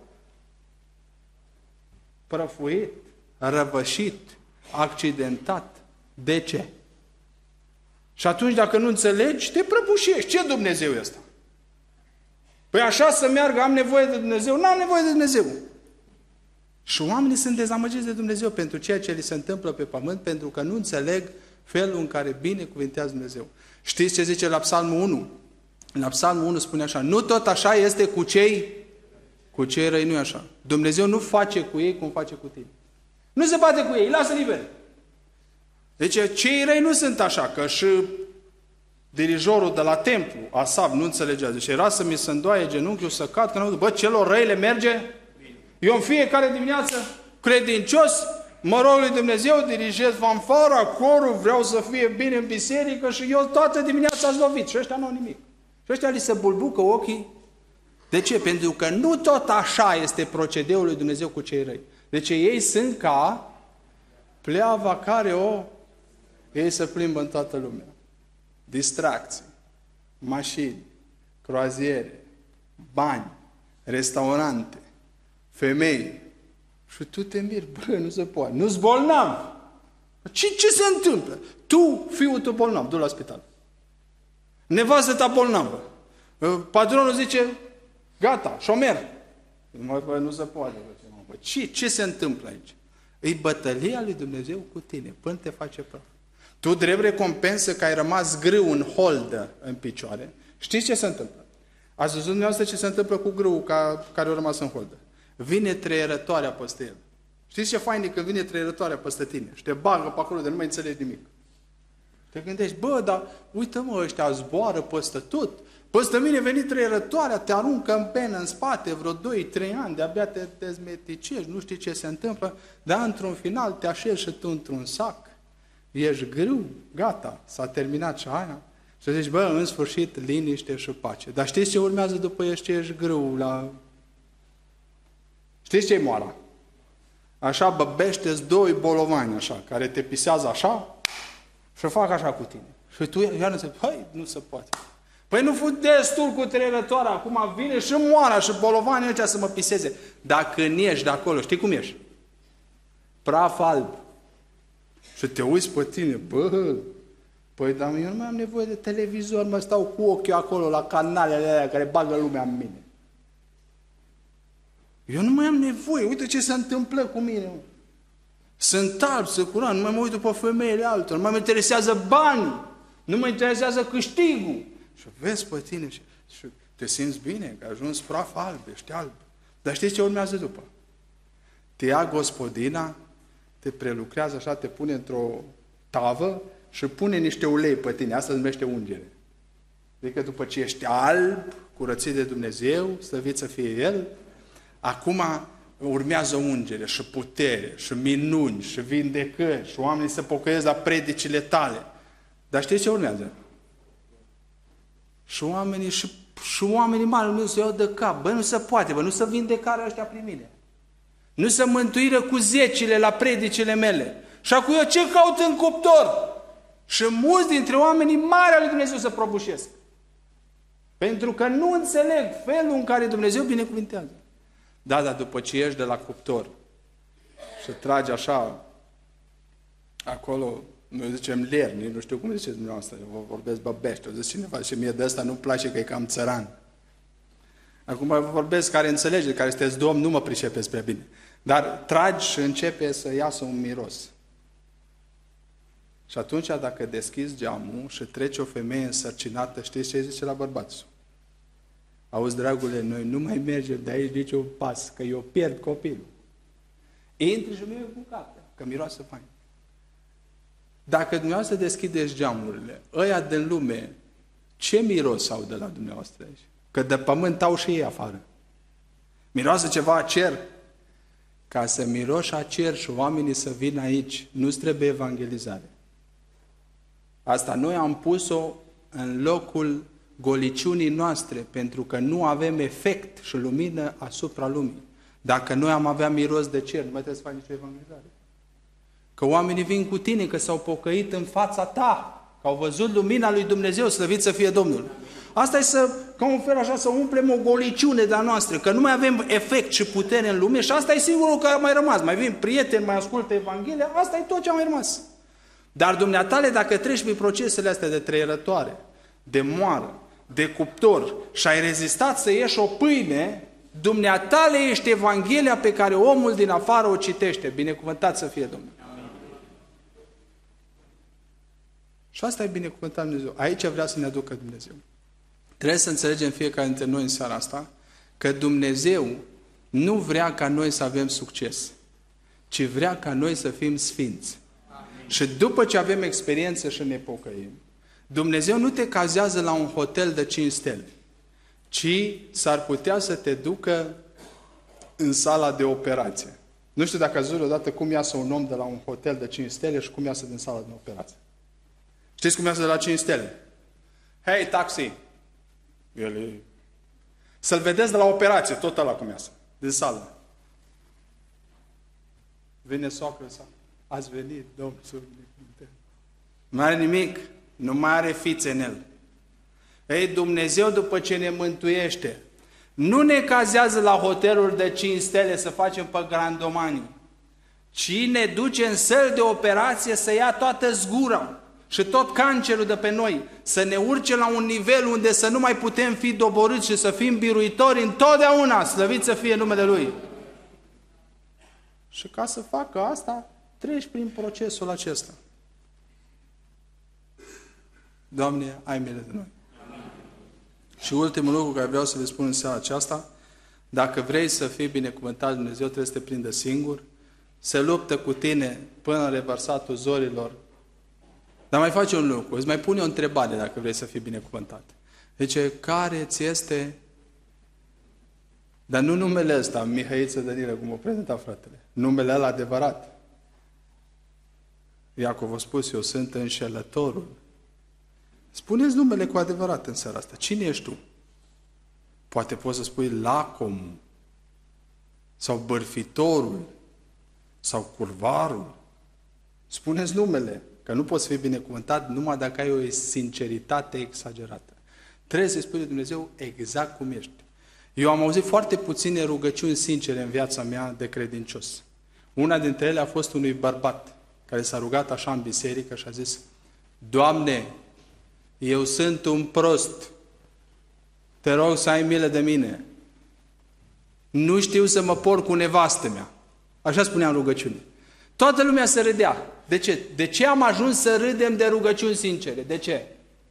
prăfuit, răvășit, accidentat. De ce? Și atunci, dacă nu înțelegi, te prăbușești. Ce Dumnezeu e ăsta? Păi așa să meargă, am nevoie de Dumnezeu? N-am nevoie de Dumnezeu. Și oamenii sunt dezamăgiți de Dumnezeu pentru ceea ce li se întâmplă pe pământ, pentru că nu înțeleg felul în care binecuvintează Dumnezeu. Știți ce zice la Psalmul 1? La Psalmul 1 spune așa, nu tot așa este cu cei răi, nu e așa. Dumnezeu nu face cu ei cum face cu tine. Nu se bate cu ei, îi lasă liberi. Deci cei răi nu sunt așa, că și dirijorul de la templu, Asaf, nu înțelegea. Deci era să mi se îndoaie genunchiul, să cad, că nu, bă, celor răi le merge? Eu în fiecare dimineață, credincios, mă rog lui Dumnezeu, dirigez fanfara, corul, vreau să fie bine în biserică și eu toată dimineața ați lovit. Și ăștia nu au nimic. Și ăștia li se bulbucă ochii. De ce? Pentru că nu tot așa este procedeul lui Dumnezeu cu cei răi. Deci ei sunt ca pleava care ei se plimbă în toată lumea. Distracții, mașini, croaziere, bani, restaurante, femei. Și tu te miri, bă, nu se poate. Nu-s bolnav. Ce se întâmplă? Tu, fiul tău bolnav, du-l la spital. Nevastă ta bolnavă. Patronul zice, gata, șomer. Bă, nu se poate. Bă, ce se întâmplă aici? E bătălia lui Dumnezeu cu tine, până te face praf. Tu drept recompensă că ai rămas grâu în holdă în picioare. Știți ce se întâmplă? Ați văzut dumneavoastră ce se întâmplă cu grâul care a rămas în holdă? Vine treierătoarea peste el. Știți ce fain e când vine treierătoarea peste tine și te bagă pe acolo de nu mai înțelegi nimic. Te gândești, bă, dar uite-mă, ăștia zboară peste tot. Peste mine veni treierătoarea, te aruncă în penă, în spate, vreo 2-3 ani, de-abia te dezmeticești, nu știi ce se întâmplă, dar într-un final te așezi și tu într-un sac. Ești grâu, gata, s-a terminat și aia. Și zici, bă, în sfârșit, liniște și pace. Dar știți ce urmează după ce ești grâu la... Știți ce-i moara? Așa băbește-ți 2 bolovani așa, care te pisează așa și fac așa cu tine. Și tu, iar nu se hai, nu se poate. Păi nu fu destul cu trăierătoarea, acum vine și moara și bolovanii ăștia să mă piseze. Dar când ieși de acolo, știi cum ești? Praf alb. Și te uiți pe tine, păi dar eu nu mai am nevoie de televizor, mă stau cu ochiul acolo la canalele alea care bagă lumea în mine. Eu nu mai am nevoie, uite ce se întâmplă cu mine. Sunt alb, sunt curat, nu mai mă uit după femeile altor, nu mai mă interesează banii, nu mă interesează câștigul. Și vezi pe tine și te simți bine, că ai ajuns praf alb, ești alb. Dar știi ce urmează după? Te ia gospodina, te prelucrează așa, te pune într-o tavă și pune niște ulei pe tine. Asta se numește ungere. Adică după ce ești alb, curățit de Dumnezeu, slăvit să fie El, acum urmează ungere și putere și minuni și vindecări și oamenii se pocăiesc la predicile tale. Dar știți ce urmează? Și oamenii mari nu se iau de cap. Bă, nu se poate, bă, nu se vindecarea ăștia prin mine. Nu se mântuire cu zecile la predicile mele. Și acum eu ce caut în cuptor? Și mulți dintre oamenii mari al lui Dumnezeu se prăbușesc. Pentru că nu înțeleg felul în care Dumnezeu binecuvintează. Da, dar după ce ieși de la cuptor și tragi așa, acolo, noi zicem lerni, nu știu cum ziceți dumneavoastră, eu vorbesc băbește, o zice cineva și mie de ăsta nu-mi place că e cam țăran. Acum vorbesc care înțelege, care sunteți domn, nu mă pricepeți prea bine. Dar tragi și începe să iasă un miros. Și atunci, dacă deschizi geamul și trece o femeie însărcinată, știți ce zice la bărbatul? Auzi, dragule, noi nu mai mergem de aici niciun pas, că eu pierd copilul. Intri și mergi cu capea, că miroase fain. Dacă dumneavoastră deschideți geamurile, ăia din lume, ce miros au de la dumneavoastră aici? Că de pământ au și ei afară. Miroase ceva a cer. Ca să miroși a cer și oamenii să vină aici, nu-ți trebuie evangelizare. Asta noi am pus-o în locul goliciunii noastre, pentru că nu avem efect și lumină asupra lumii. Dacă noi am avea miros de cer, nu mai trebuie să faci nicio evangelizare. Că oamenii vin cu tine, că s-au pocăit în fața ta, că au văzut lumina lui Dumnezeu, slăvit să fie Domnul. Asta e ca un fel așa, să umplem o goliciune de-a noastră, că nu mai avem efect și putere în lume și asta e singurul care a mai rămas. Mai vin prieteni, mai ascultă Evanghelia, asta e tot ce a mai rămas. Dar dumneatale, dacă treci prin procesele astea de trăierătoare, de moară, de cuptor și ai rezistat să ieși o pâine, dumneatale ești Evanghelia pe care omul din afară o citește. Binecuvântat să fie Domnul. Și asta e binecuvântat Dumnezeu. Aici vrea să ne aducă Dumnezeu. Trebuie să înțelegem fiecare dintre noi în seara asta că Dumnezeu nu vrea ca noi să avem succes, ci vrea ca noi să fim sfinți. Amin. Și după ce avem experiență și ne pocăim, Dumnezeu nu te cazează la un hotel de 5 stele, ci s-ar putea să te ducă în sala de operație. Nu știu dacă ați văzut odată cum iasă un om de la un hotel de 5 stele și cum iasă din sala de operație. Știți cum iasă de la 5 stele? Hei, taxi! Să-l vedeți de la operație, tot ăla cum iasă, din sală. Vine soacră sau ați venit, Domnul. Nu are nimic, nu mai are fițe în el. Ei, Dumnezeu după ce ne mântuiește, nu ne cazează la hoteluri de 5 stele să facem pe grandomanii, ci ne duce în săli de operație să ia toată zgura și tot cancerul de pe noi, să ne urce la un nivel unde să nu mai putem fi doborâți și să fim biruitori întotdeauna, slăvit să fie numele Lui. Și ca să facă asta, treci prin procesul acesta. Doamne, ai milă de noi. Amin. Și ultimul lucru care vreau să vă spun în seara aceasta, dacă vrei să fii binecuvântat Dumnezeu, trebuie să te prindă singur, se luptă cu tine până la revărsatul zorilor. Dar mai face un lucru, îți mai pune o întrebare dacă vrei să fii binecuvântat. Zice, care ți este, dar nu numele ăsta, Mihăiță Dănilă, cum o prezenta fratele, numele ăla adevărat. Iacov a spus, eu sunt înșelătorul. Spuneți numele cu adevărat în seara asta. Cine ești tu? Poate poți să spui lacomul, sau bârfitorul, sau curvarul. Spuneți numele, că nu poți fi binecuvântat numai dacă ai o sinceritate exagerată. Trebuie să-i spui lui Dumnezeu exact cum ești. Eu am auzit foarte puține rugăciuni sincere în viața mea de credincios. Una dintre ele a fost unui bărbat care s-a rugat așa în biserică și a zis: Doamne, eu sunt un prost, te rog să ai milă de mine. Nu știu să mă port cu nevastă mea. Așa spunea în rugăciune. Toată lumea se râdea. De ce? De ce am ajuns să râdem de rugăciuni sincere? De ce?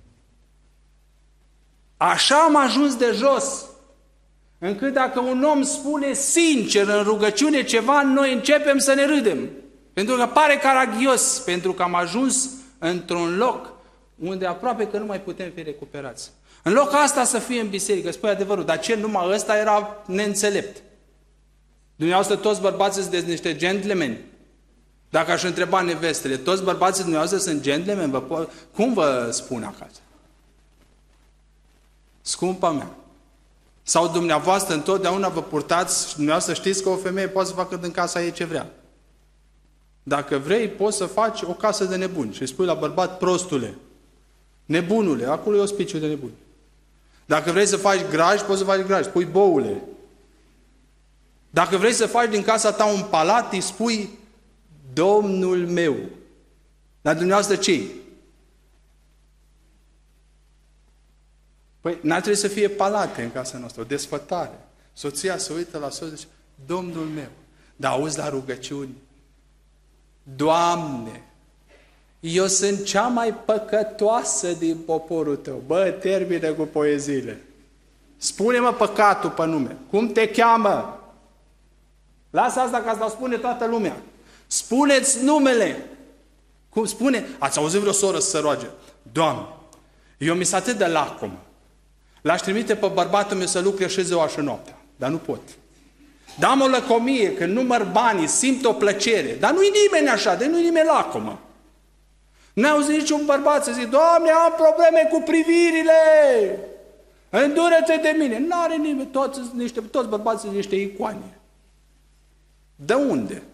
Așa am ajuns de jos, încât dacă un om spune sincer în rugăciune ceva, noi începem să ne râdem. Pentru că pare caragios, pentru că am ajuns într-un loc unde aproape că nu mai putem fi recuperați. În locul asta să fie în biserică, spui adevărul, dar ce numai ăsta era neînțelept. Dumneavoastră toți bărbații sunteți niște gentlemani. Dacă aș întreba nevestele, toți bărbații dumneavoastră sunt gentlemen? Cum vă spun acasă? Scumpa mea. Sau dumneavoastră întotdeauna vă purtați și dumneavoastră știți că o femeie poate să facă în casa ei ce vrea. Dacă vrei, poți să faci o casă de nebuni și spui la bărbat: prostule, nebunule, acolo e ospiciu de nebuni. Dacă vrei să faci graj, poți să faci graj, spui: boule. Dacă vrei să faci din casa ta un palat, îi spui: Domnul meu. Dar dumneavoastră ce? Păi n-ar trebui să fie palate în casa noastră, o desfătare. Soția se uită la soț și zice: Domnul meu. Dar auzi la rugăciuni: Doamne, eu sunt cea mai păcătoasă din poporul tău. Bă, termină cu poeziile. Spune-mă păcatul pe nume. Cum te cheamă? Lasă asta ca să spune toată lumea. Spuneți numele. Cum spune? Ați auzit vreo soră să se roage: Doamne, eu mi-s atât de lacomă. L-aș trimite pe bărbatul meu să lucre și ziua și noaptea, dar nu pot. Dar am o lăcomie, când număr banii, simt o plăcere. Dar nu-i nimeni așa, de nu-i nimeni lacomă. N-ai auzit niciun bărbat să zic: Doamne, am probleme cu privirile, îndură-te de mine. N-are nimeni, toți bărbații sunt niște icoane. De unde?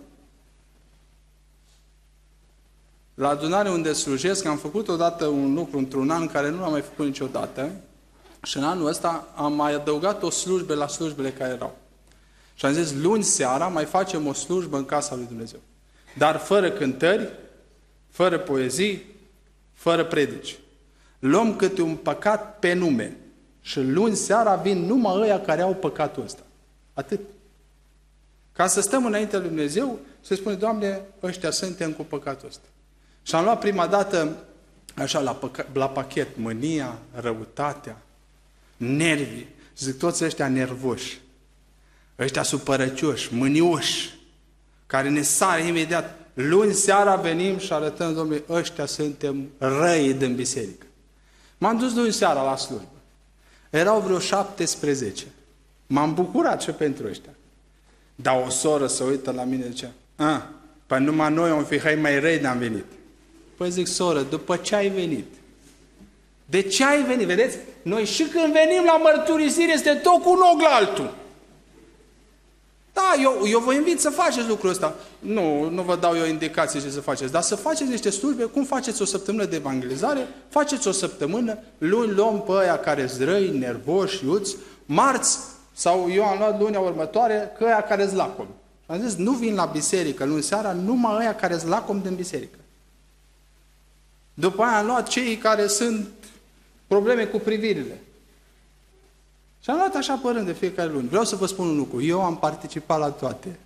La adunare unde slujesc, am făcut odată un lucru într-un an care nu l-am mai făcut niciodată și în anul ăsta am mai adăugat o slujbă la slujbele care erau. Și am zis: luni seara mai facem o slujbă în casa lui Dumnezeu. Dar fără cântări, fără poezii, fără predici. Luăm câte un păcat pe nume și luni seara vin numai ăia care au păcatul ăsta. Atât. Ca să stăm înaintea lui Dumnezeu, se spune: Doamne, ăștia suntem cu păcatul ăsta. Și am luat prima dată așa la pachet mânia, răutatea, nervii. Zic: toți ăștia nervoși, ăștia supărăcioși, mânioși, care ne sare imediat. Luni seara venim și arătăm: Domnule, ăștia suntem răi din biserică. M-am dus luni seara la slujbă. Erau vreo 17. M-am bucurat și pentru ăștia. Dar o soră se uită la mine și zicea: păi numai noi om fi mai răi de-am venit. Păi zic: soră, după ce ai venit? De ce ai venit? Vedeți? Noi și când venim la mărturisire este tot cu un ochi la altul. Da, eu vă invit să faceți lucrul ăsta. Nu vă dau eu indicații ce să faceți, dar să faceți niște slujbe. Cum faceți o săptămână de evangelizare? Faceți o săptămână, luni luăm pe aia care-s răi, nervoși, iuți, marți, sau eu am luat lunea următoare, că aia care-s lacomi. Am zis: nu vin la biserică luni seara, numai aia care-s lacomi din biserică. După aia am luat cei care sunt probleme cu privirile. Și am luat așa pe rând de fiecare lună. Vreau să vă spun un lucru. Eu am participat la toate.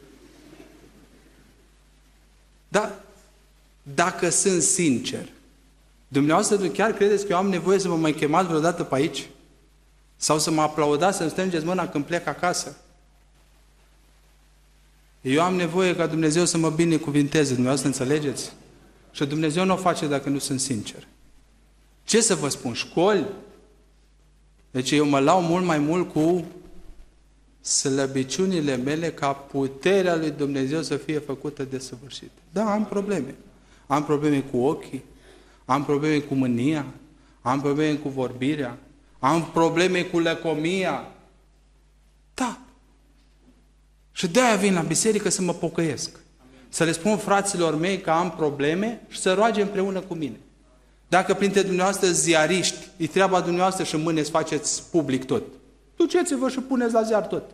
Dar dacă sunt sincer, dumneavoastră chiar credeți că eu am nevoie să mă mai chemați vreodată pe aici? Sau să mă aplaudați, să-mi strângeți mâna când plec acasă? Eu am nevoie ca Dumnezeu să mă binecuvinteze. Dumneavoastră înțelegeți? Și Dumnezeu nu o face dacă nu sunt sincer. Ce să vă spun? Școli? Deci eu mă lau mult mai mult cu slăbiciunile mele ca puterea lui Dumnezeu să fie făcută desăvârșită. Da, am probleme. Am probleme cu ochii, am probleme cu mânia, am probleme cu vorbirea, am probleme cu lăcomia. Da. Și de-aia vin la biserică să mă pocăiesc. Să le spun fraților mei că am probleme și să roage împreună cu mine. Dacă printre dumneavoastră ziariști, e treaba dumneavoastră și în mâine să faceți public tot. Duceți-vă și puneți la ziar tot.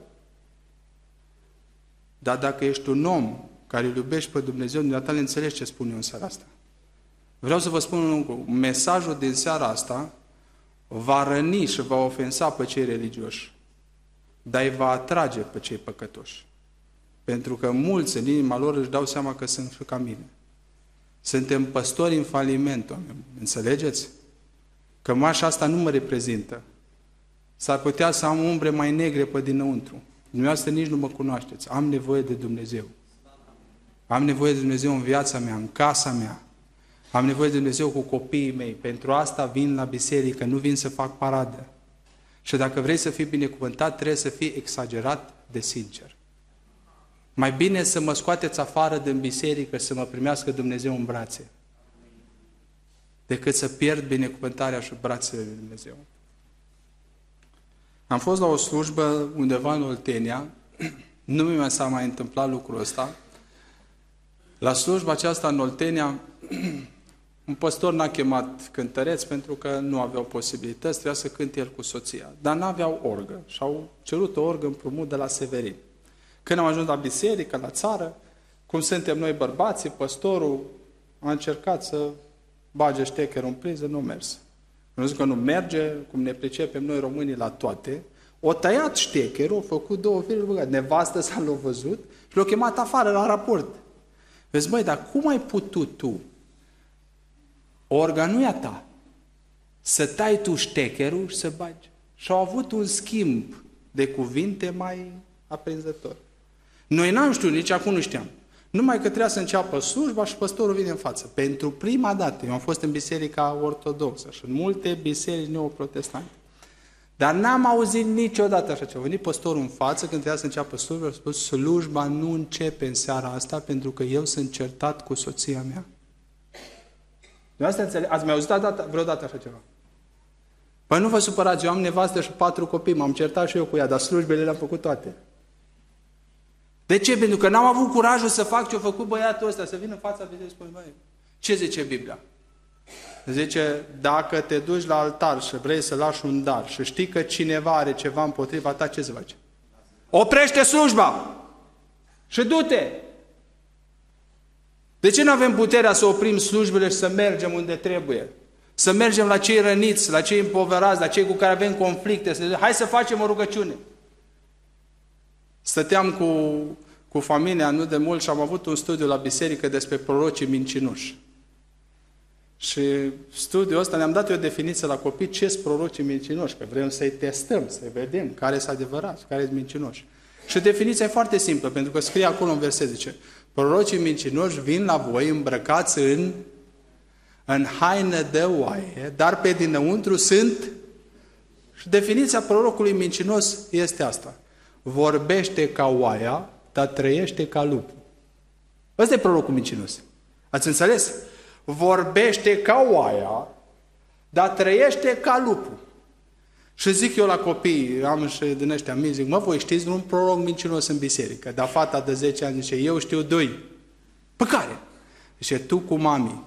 Dar dacă ești un om care îl iubești pe Dumnezeu, dumneavoastră le înțelegi ce spun eu în seara asta. Vreau să vă spun un lucru. Mesajul din seara asta va răni și va ofensa pe cei religioși, dar îi va atrage pe cei păcătoși. Pentru că mulți în inima lor își dau seama că sunt și ca mine. Suntem păstori în faliment, oameni. Înțelegeți? Cămașa asta nu mă reprezintă. S-ar putea să am umbre mai negre pe dinăuntru. Dumneavoastră nici nu mă cunoașteți. Am nevoie de Dumnezeu. Am nevoie de Dumnezeu în viața mea, în casa mea. Am nevoie de Dumnezeu cu copiii mei. Pentru asta vin la biserică, nu vin să fac paradă. Și dacă vrei să fii binecuvântat, trebuie să fii exagerat de sincer. Mai bine să mă scoateți afară din biserică și să mă primească Dumnezeu în brațe, decât să pierd binecuvântarea și brațele lui Dumnezeu. Am fost la o slujbă undeva în Oltenia, nu mi s-a mai întâmplat lucrul ăsta. La slujba aceasta în Oltenia, un păstor n-a chemat cântăreți pentru că nu aveau posibilități, trebuia să cânte el cu soția. Dar n-aveau orgă și au cerut o orgă împrumut de la Severin. Când am ajuns la biserică, la țară, cum suntem noi bărbații, păstorul a încercat să bage ștecherul în priză, nu a mers. Nu zic că nu merge, cum ne pricepem noi românii la toate, o tăiat ștecherul, a făcut 2 firuri băgate. Nevastă s-a l-a văzut și l-a chemat afară la raport. Vezi, băi, dar cum ai putut tu, orga nu e a ta, să tai tu ștecherul și să bagi? Și au avut un schimb de cuvinte mai aprinzător. Noi n-am știut, nici acum nu știam. Numai că trebuia să înceapă slujba și păstorul vine în față. Pentru prima dată, eu am fost în biserica ortodoxă și în multe biserici neoprotestante. Dar n-am auzit niciodată așa ceva. A venit păstorul în față când trebuia să înceapă slujba și a spus: slujba nu începe în seara asta pentru că eu sunt certat cu soția mea. Ați mai auzit vreodată așa ceva? Păi nu vă supărați, eu am nevastă și 4 copii, m-am certat și eu cu ea, dar slujbele le-am făcut toate. De ce? Pentru că n-am avut curajul să fac ce a făcut băiatul ăsta, să vină în fața bisericii și spune: băi, ce zice Biblia? Zice, dacă te duci la altar și vrei să lași un dar și știi că cineva are ceva împotriva ta, ce să faci? Oprește slujba și du-te! De ce nu avem puterea să oprim slujbele și să mergem unde trebuie? Să mergem la cei răniți, la cei împoverați, la cei cu care avem conflicte, să zicem: hai să facem o rugăciune. Stăteam cu familia nu de mult și am avut un studiu la biserică despre prorocii mincinoși. Și studiul ăsta ne-am dat o definiție la copii, ce sunt prorocii mincinoși, că vrem să-i testăm, să vedem care sunt adevărați, care sunt mincinoși. Și definiția e foarte simplă, pentru că scrie acolo în verset, zice: prorocii mincinoși vin la voi îmbrăcați în haină de oaie, dar pe dinăuntru sunt... Și definiția prorocului mincinos este asta: vorbește ca oaia, dar trăiește ca lupul. Ăsta e prorocul mincinos. Ați înțeles? Vorbește ca oaia, dar trăiește ca lupul. Și zic eu la copii, am și din ăștia mici, zic: mă, voi știți un proroc mincinos în biserică? Dar fata de 10 ani zice: eu știu 2. Pe care? Zice: tu cu mami.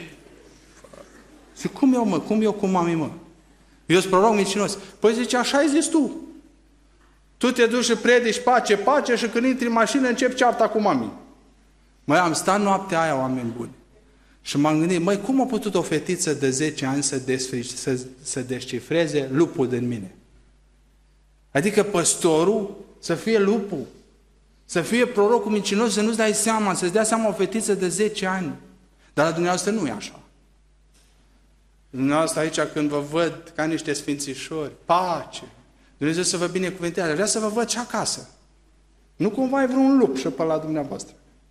Zic: cum eu, mă? Cum eu cu mami, mă? Eu sunt proroc mincinos. Păi zice: așa ai zis tu. Tu te duci și predici pace, pace și când intri în mașină începi cearta cu mami. Măi, am stat noaptea aia, oameni buni. Și m-am gândit: măi, cum a putut o fetiță de 10 ani să descifreze lupul din mine? Adică păstorul să fie lupul, să fie prorocul mincinos, să nu-ți dai seama, să-ți dea seama o fetiță de 10 ani. Dar la dumneavoastră nu e așa. Dumneavoastră aici când vă văd ca niște sfințișori, pace, Dumnezeu să vă binecuvântează, vrea să vă văd și acasă. Nu cumva e vreun lup și pe la dumneavoastră.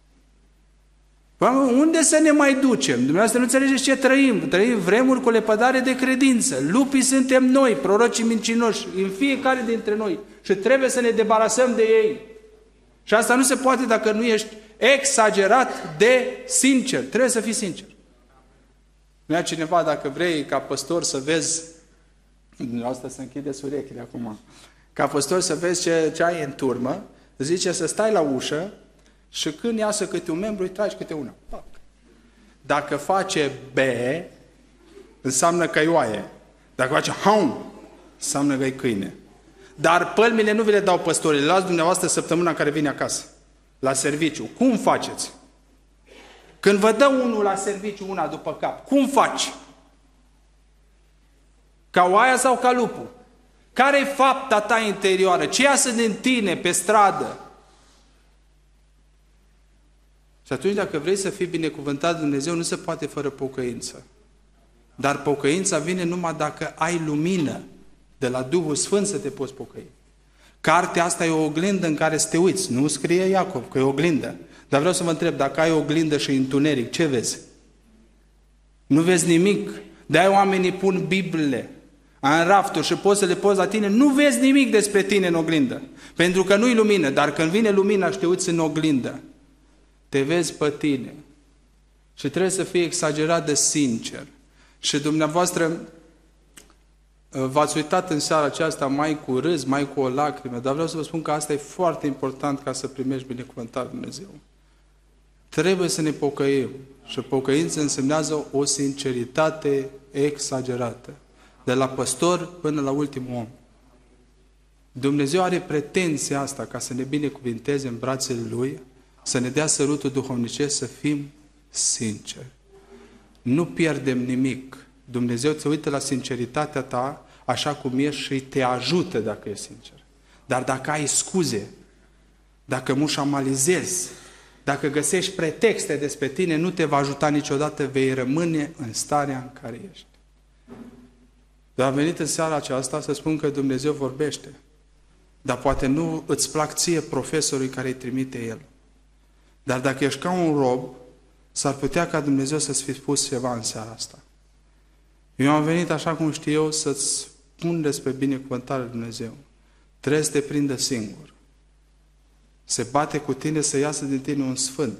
Unde să ne mai ducem? Dumneavoastră nu înțelegeți ce trăim. Trăim vremuri cu lepădare de credință. Lupii suntem noi, prorocii mincinoși, în fiecare dintre noi. Și trebuie să ne debarasăm de ei. Și asta nu se poate dacă nu ești exagerat de sincer. Trebuie să fii sincer. Nu ia cineva, dacă vrei, ca păstor să vezi, dumneavoastră să închideți urechile acum, ca păstor să vezi ce ai în turmă, zice să stai la ușă și când iasă câte un membru, îi tragi câte una. Dacă face B, înseamnă că e oaie. Dacă face haun, înseamnă că e câine. Dar pălmile nu vi le dau păstorii, le luați dumneavoastră săptămâna care vine acasă, la serviciu. Cum faceți? Când vă dă unul la serviciu una după cap, cum faci? Ca oaia sau ca lupul? Care-i fapta ta interioară? Ce iasă din tine pe stradă? Și atunci, dacă vrei să fii binecuvântat de Dumnezeu, nu se poate fără pocăință. Dar pocăința vine numai dacă ai lumină de la Duhul Sfânt să te poți pocăi. Cartea asta e o oglindă în care să te uiți. Nu scrie Iacov că e o oglindă. Dar vreau să vă întreb, dacă ai o oglindă și întuneric, ce vezi? Nu vezi nimic. De-aia oamenii pun Bibliile în rafturi și poți să le pozi la tine, nu vezi nimic despre tine în oglindă. Pentru că nu-i lumină, dar când vine lumina și te uiți în oglindă, te vezi pe tine. Și trebuie să fii exagerat de sincer. Și dumneavoastră v-ați uitat în seara aceasta mai cu râs, mai cu o lacrimă, dar vreau să vă spun că asta e foarte important ca să primești binecuvântarea Dumnezeu. Trebuie să ne pocăim. Și pocăință însemnează o sinceritate exagerată. De la păstor până la ultimul om. Dumnezeu are pretenția asta ca să ne binecuvinteze în brațele Lui, să ne dea sărutul duhovnicesc, să fim sinceri. Nu pierdem nimic. Dumnezeu te uită la sinceritatea ta așa cum ești și te ajută dacă ești sincer. Dar dacă ai scuze, dacă mușamalizezi, dacă găsești pretexte despre tine, nu te va ajuta niciodată, vei rămâne în starea în care ești. Dar am venit în seara aceasta să spun că Dumnezeu vorbește. Dar poate nu îți plac ție profesorul care îi trimite El. Dar dacă ești ca un rob, s-ar putea ca Dumnezeu să-ți fi spus ceva în seara asta. Eu am venit, așa cum știu eu, să-ți spun despre binecuvântarea lui Dumnezeu. Trebuie să te prindă singur. Se bate cu tine să iasă din tine un sfânt.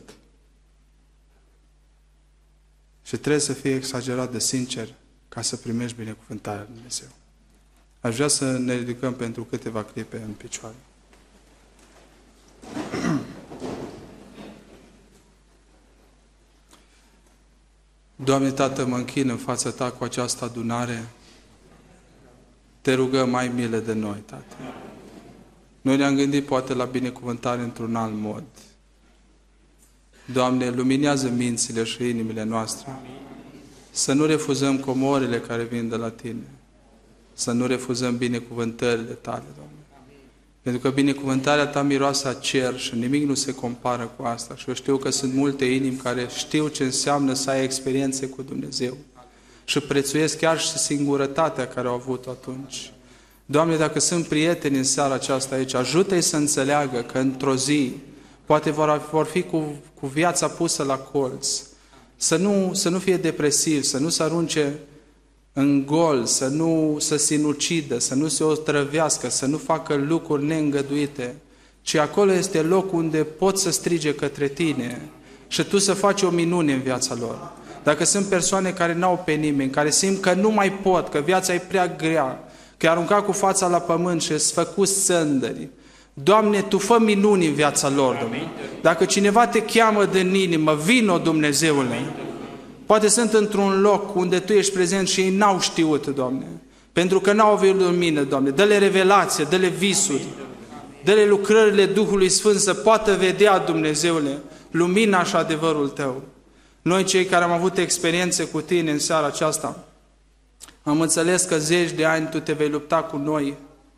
Și trebuie să fii exagerat de sincer ca să primești binecuvântarea lui Dumnezeu. Aș vrea să ne ridicăm pentru câteva clipe în picioare. Doamne, Tată, mă închin în fața Ta cu această adunare. Te rugăm, ai milă de noi, Tată. Noi ne-am gândit poate la binecuvântare într-un alt mod. Doamne, luminează mințile și inimile noastre. Să nu refuzăm comorile care vin de la Tine. Să nu refuzăm binecuvântările Tale, Doamne. Pentru că binecuvântarea Ta miroase a cer și nimic nu se compară cu asta. Și eu știu că sunt multe inimi care știu ce înseamnă să ai experiențe cu Dumnezeu. Și prețuiesc chiar și singurătatea care au avut atunci. Doamne, dacă sunt prieteni în seara aceasta aici, ajută-i să înțeleagă că într-o zi poate vor fi cu viața pusă la colț. Să nu fie depresiv, să nu se arunce în gol, să nu se sinucidă, să nu se otrăvească, să nu facă lucruri neîngăduite, ci acolo este locul unde pot să strige către Tine și Tu să faci o minune în viața lor. Dacă sunt persoane care n-au pe nimeni, care simt că nu mai pot, că viața e prea grea, că i-a aruncat cu fața la pământ și s-a făcut sândări, Doamne, Tu fă minuni în viața lor, Doamne. Dacă cineva te cheamă din inimă, vino, Dumnezeule. Poate sunt într-un loc unde Tu ești prezent și ei n-au știut, Doamne. Pentru că n-au avut lumină, Doamne. Dă-le revelație, dă-le visuri, dă-le lucrările Duhului Sfânt să poată vedea, Dumnezeule, lumina și adevărul Tău. Noi, cei care am avut experiențe cu Tine în seara aceasta, am înțeles că zeci de ani Tu te vei lupta cu noi,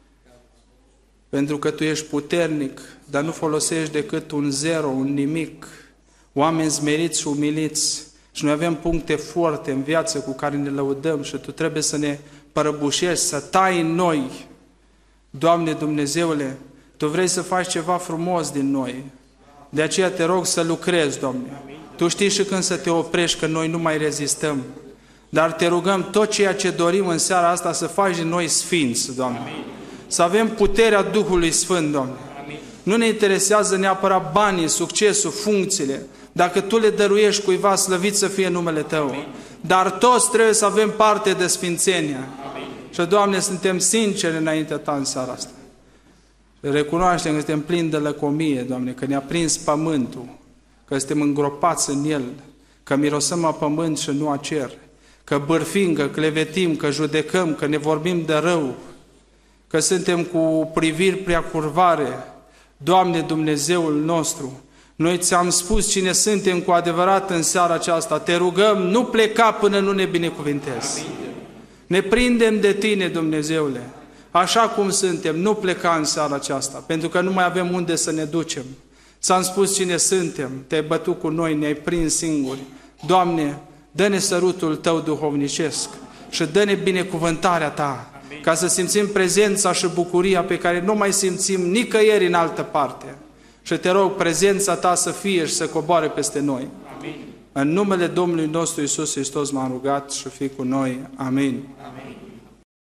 pentru că Tu ești puternic, dar nu folosești decât un zero, un nimic, oameni smeriți și umiliți. Și noi avem puncte forte în viață cu care ne lăudăm și Tu trebuie să ne prăbușești, să tai în noi. Doamne Dumnezeule, Tu vrei să faci ceva frumos din noi. De aceea te rog să lucrezi, Doamne. Tu știi și când să te oprești, că noi nu mai rezistăm. Dar te rugăm tot ceea ce dorim în seara asta să faci din noi sfinți, Doamne. Să avem puterea Duhului Sfânt, Doamne. Nu ne interesează neapărat banii, succesul, funcțiile. Dacă Tu le dăruiești cuiva, slăvit să fie numele Tău. Dar toți trebuie să avem parte de sfințenia. Și, Doamne, suntem sinceri înaintea Ta în seara asta. Recunoaștem că suntem plini de lăcomie, Doamne, că ne-a prins pământul, că suntem îngropați în el, că mirosăm a pământ și nu a cer, că bârfim, că clevetim, că judecăm, că ne vorbim de rău, că suntem cu priviri prea curvare. Doamne, Dumnezeul nostru, noi ți-am spus cine suntem cu adevărat în seara aceasta. Te rugăm, nu pleca până nu ne binecuvintezi. Ne prindem de Tine, Dumnezeule, așa cum suntem, nu pleca în seara aceasta, pentru că nu mai avem unde să ne ducem. Ți-am spus cine suntem, Te-ai bătut cu noi, ne-ai prins singuri. Doamne, dă-ne sărutul Tău duhovnicesc și dă-ne binecuvântarea Ta, ca să simțim prezența și bucuria pe care nu mai simțim nicăieri în altă parte. Și Te rog, prezența Ta să fie și să coboare peste noi. Amin. În numele Domnului nostru Iisus Hristos m-am rugat și fii cu noi. Amin. Amin.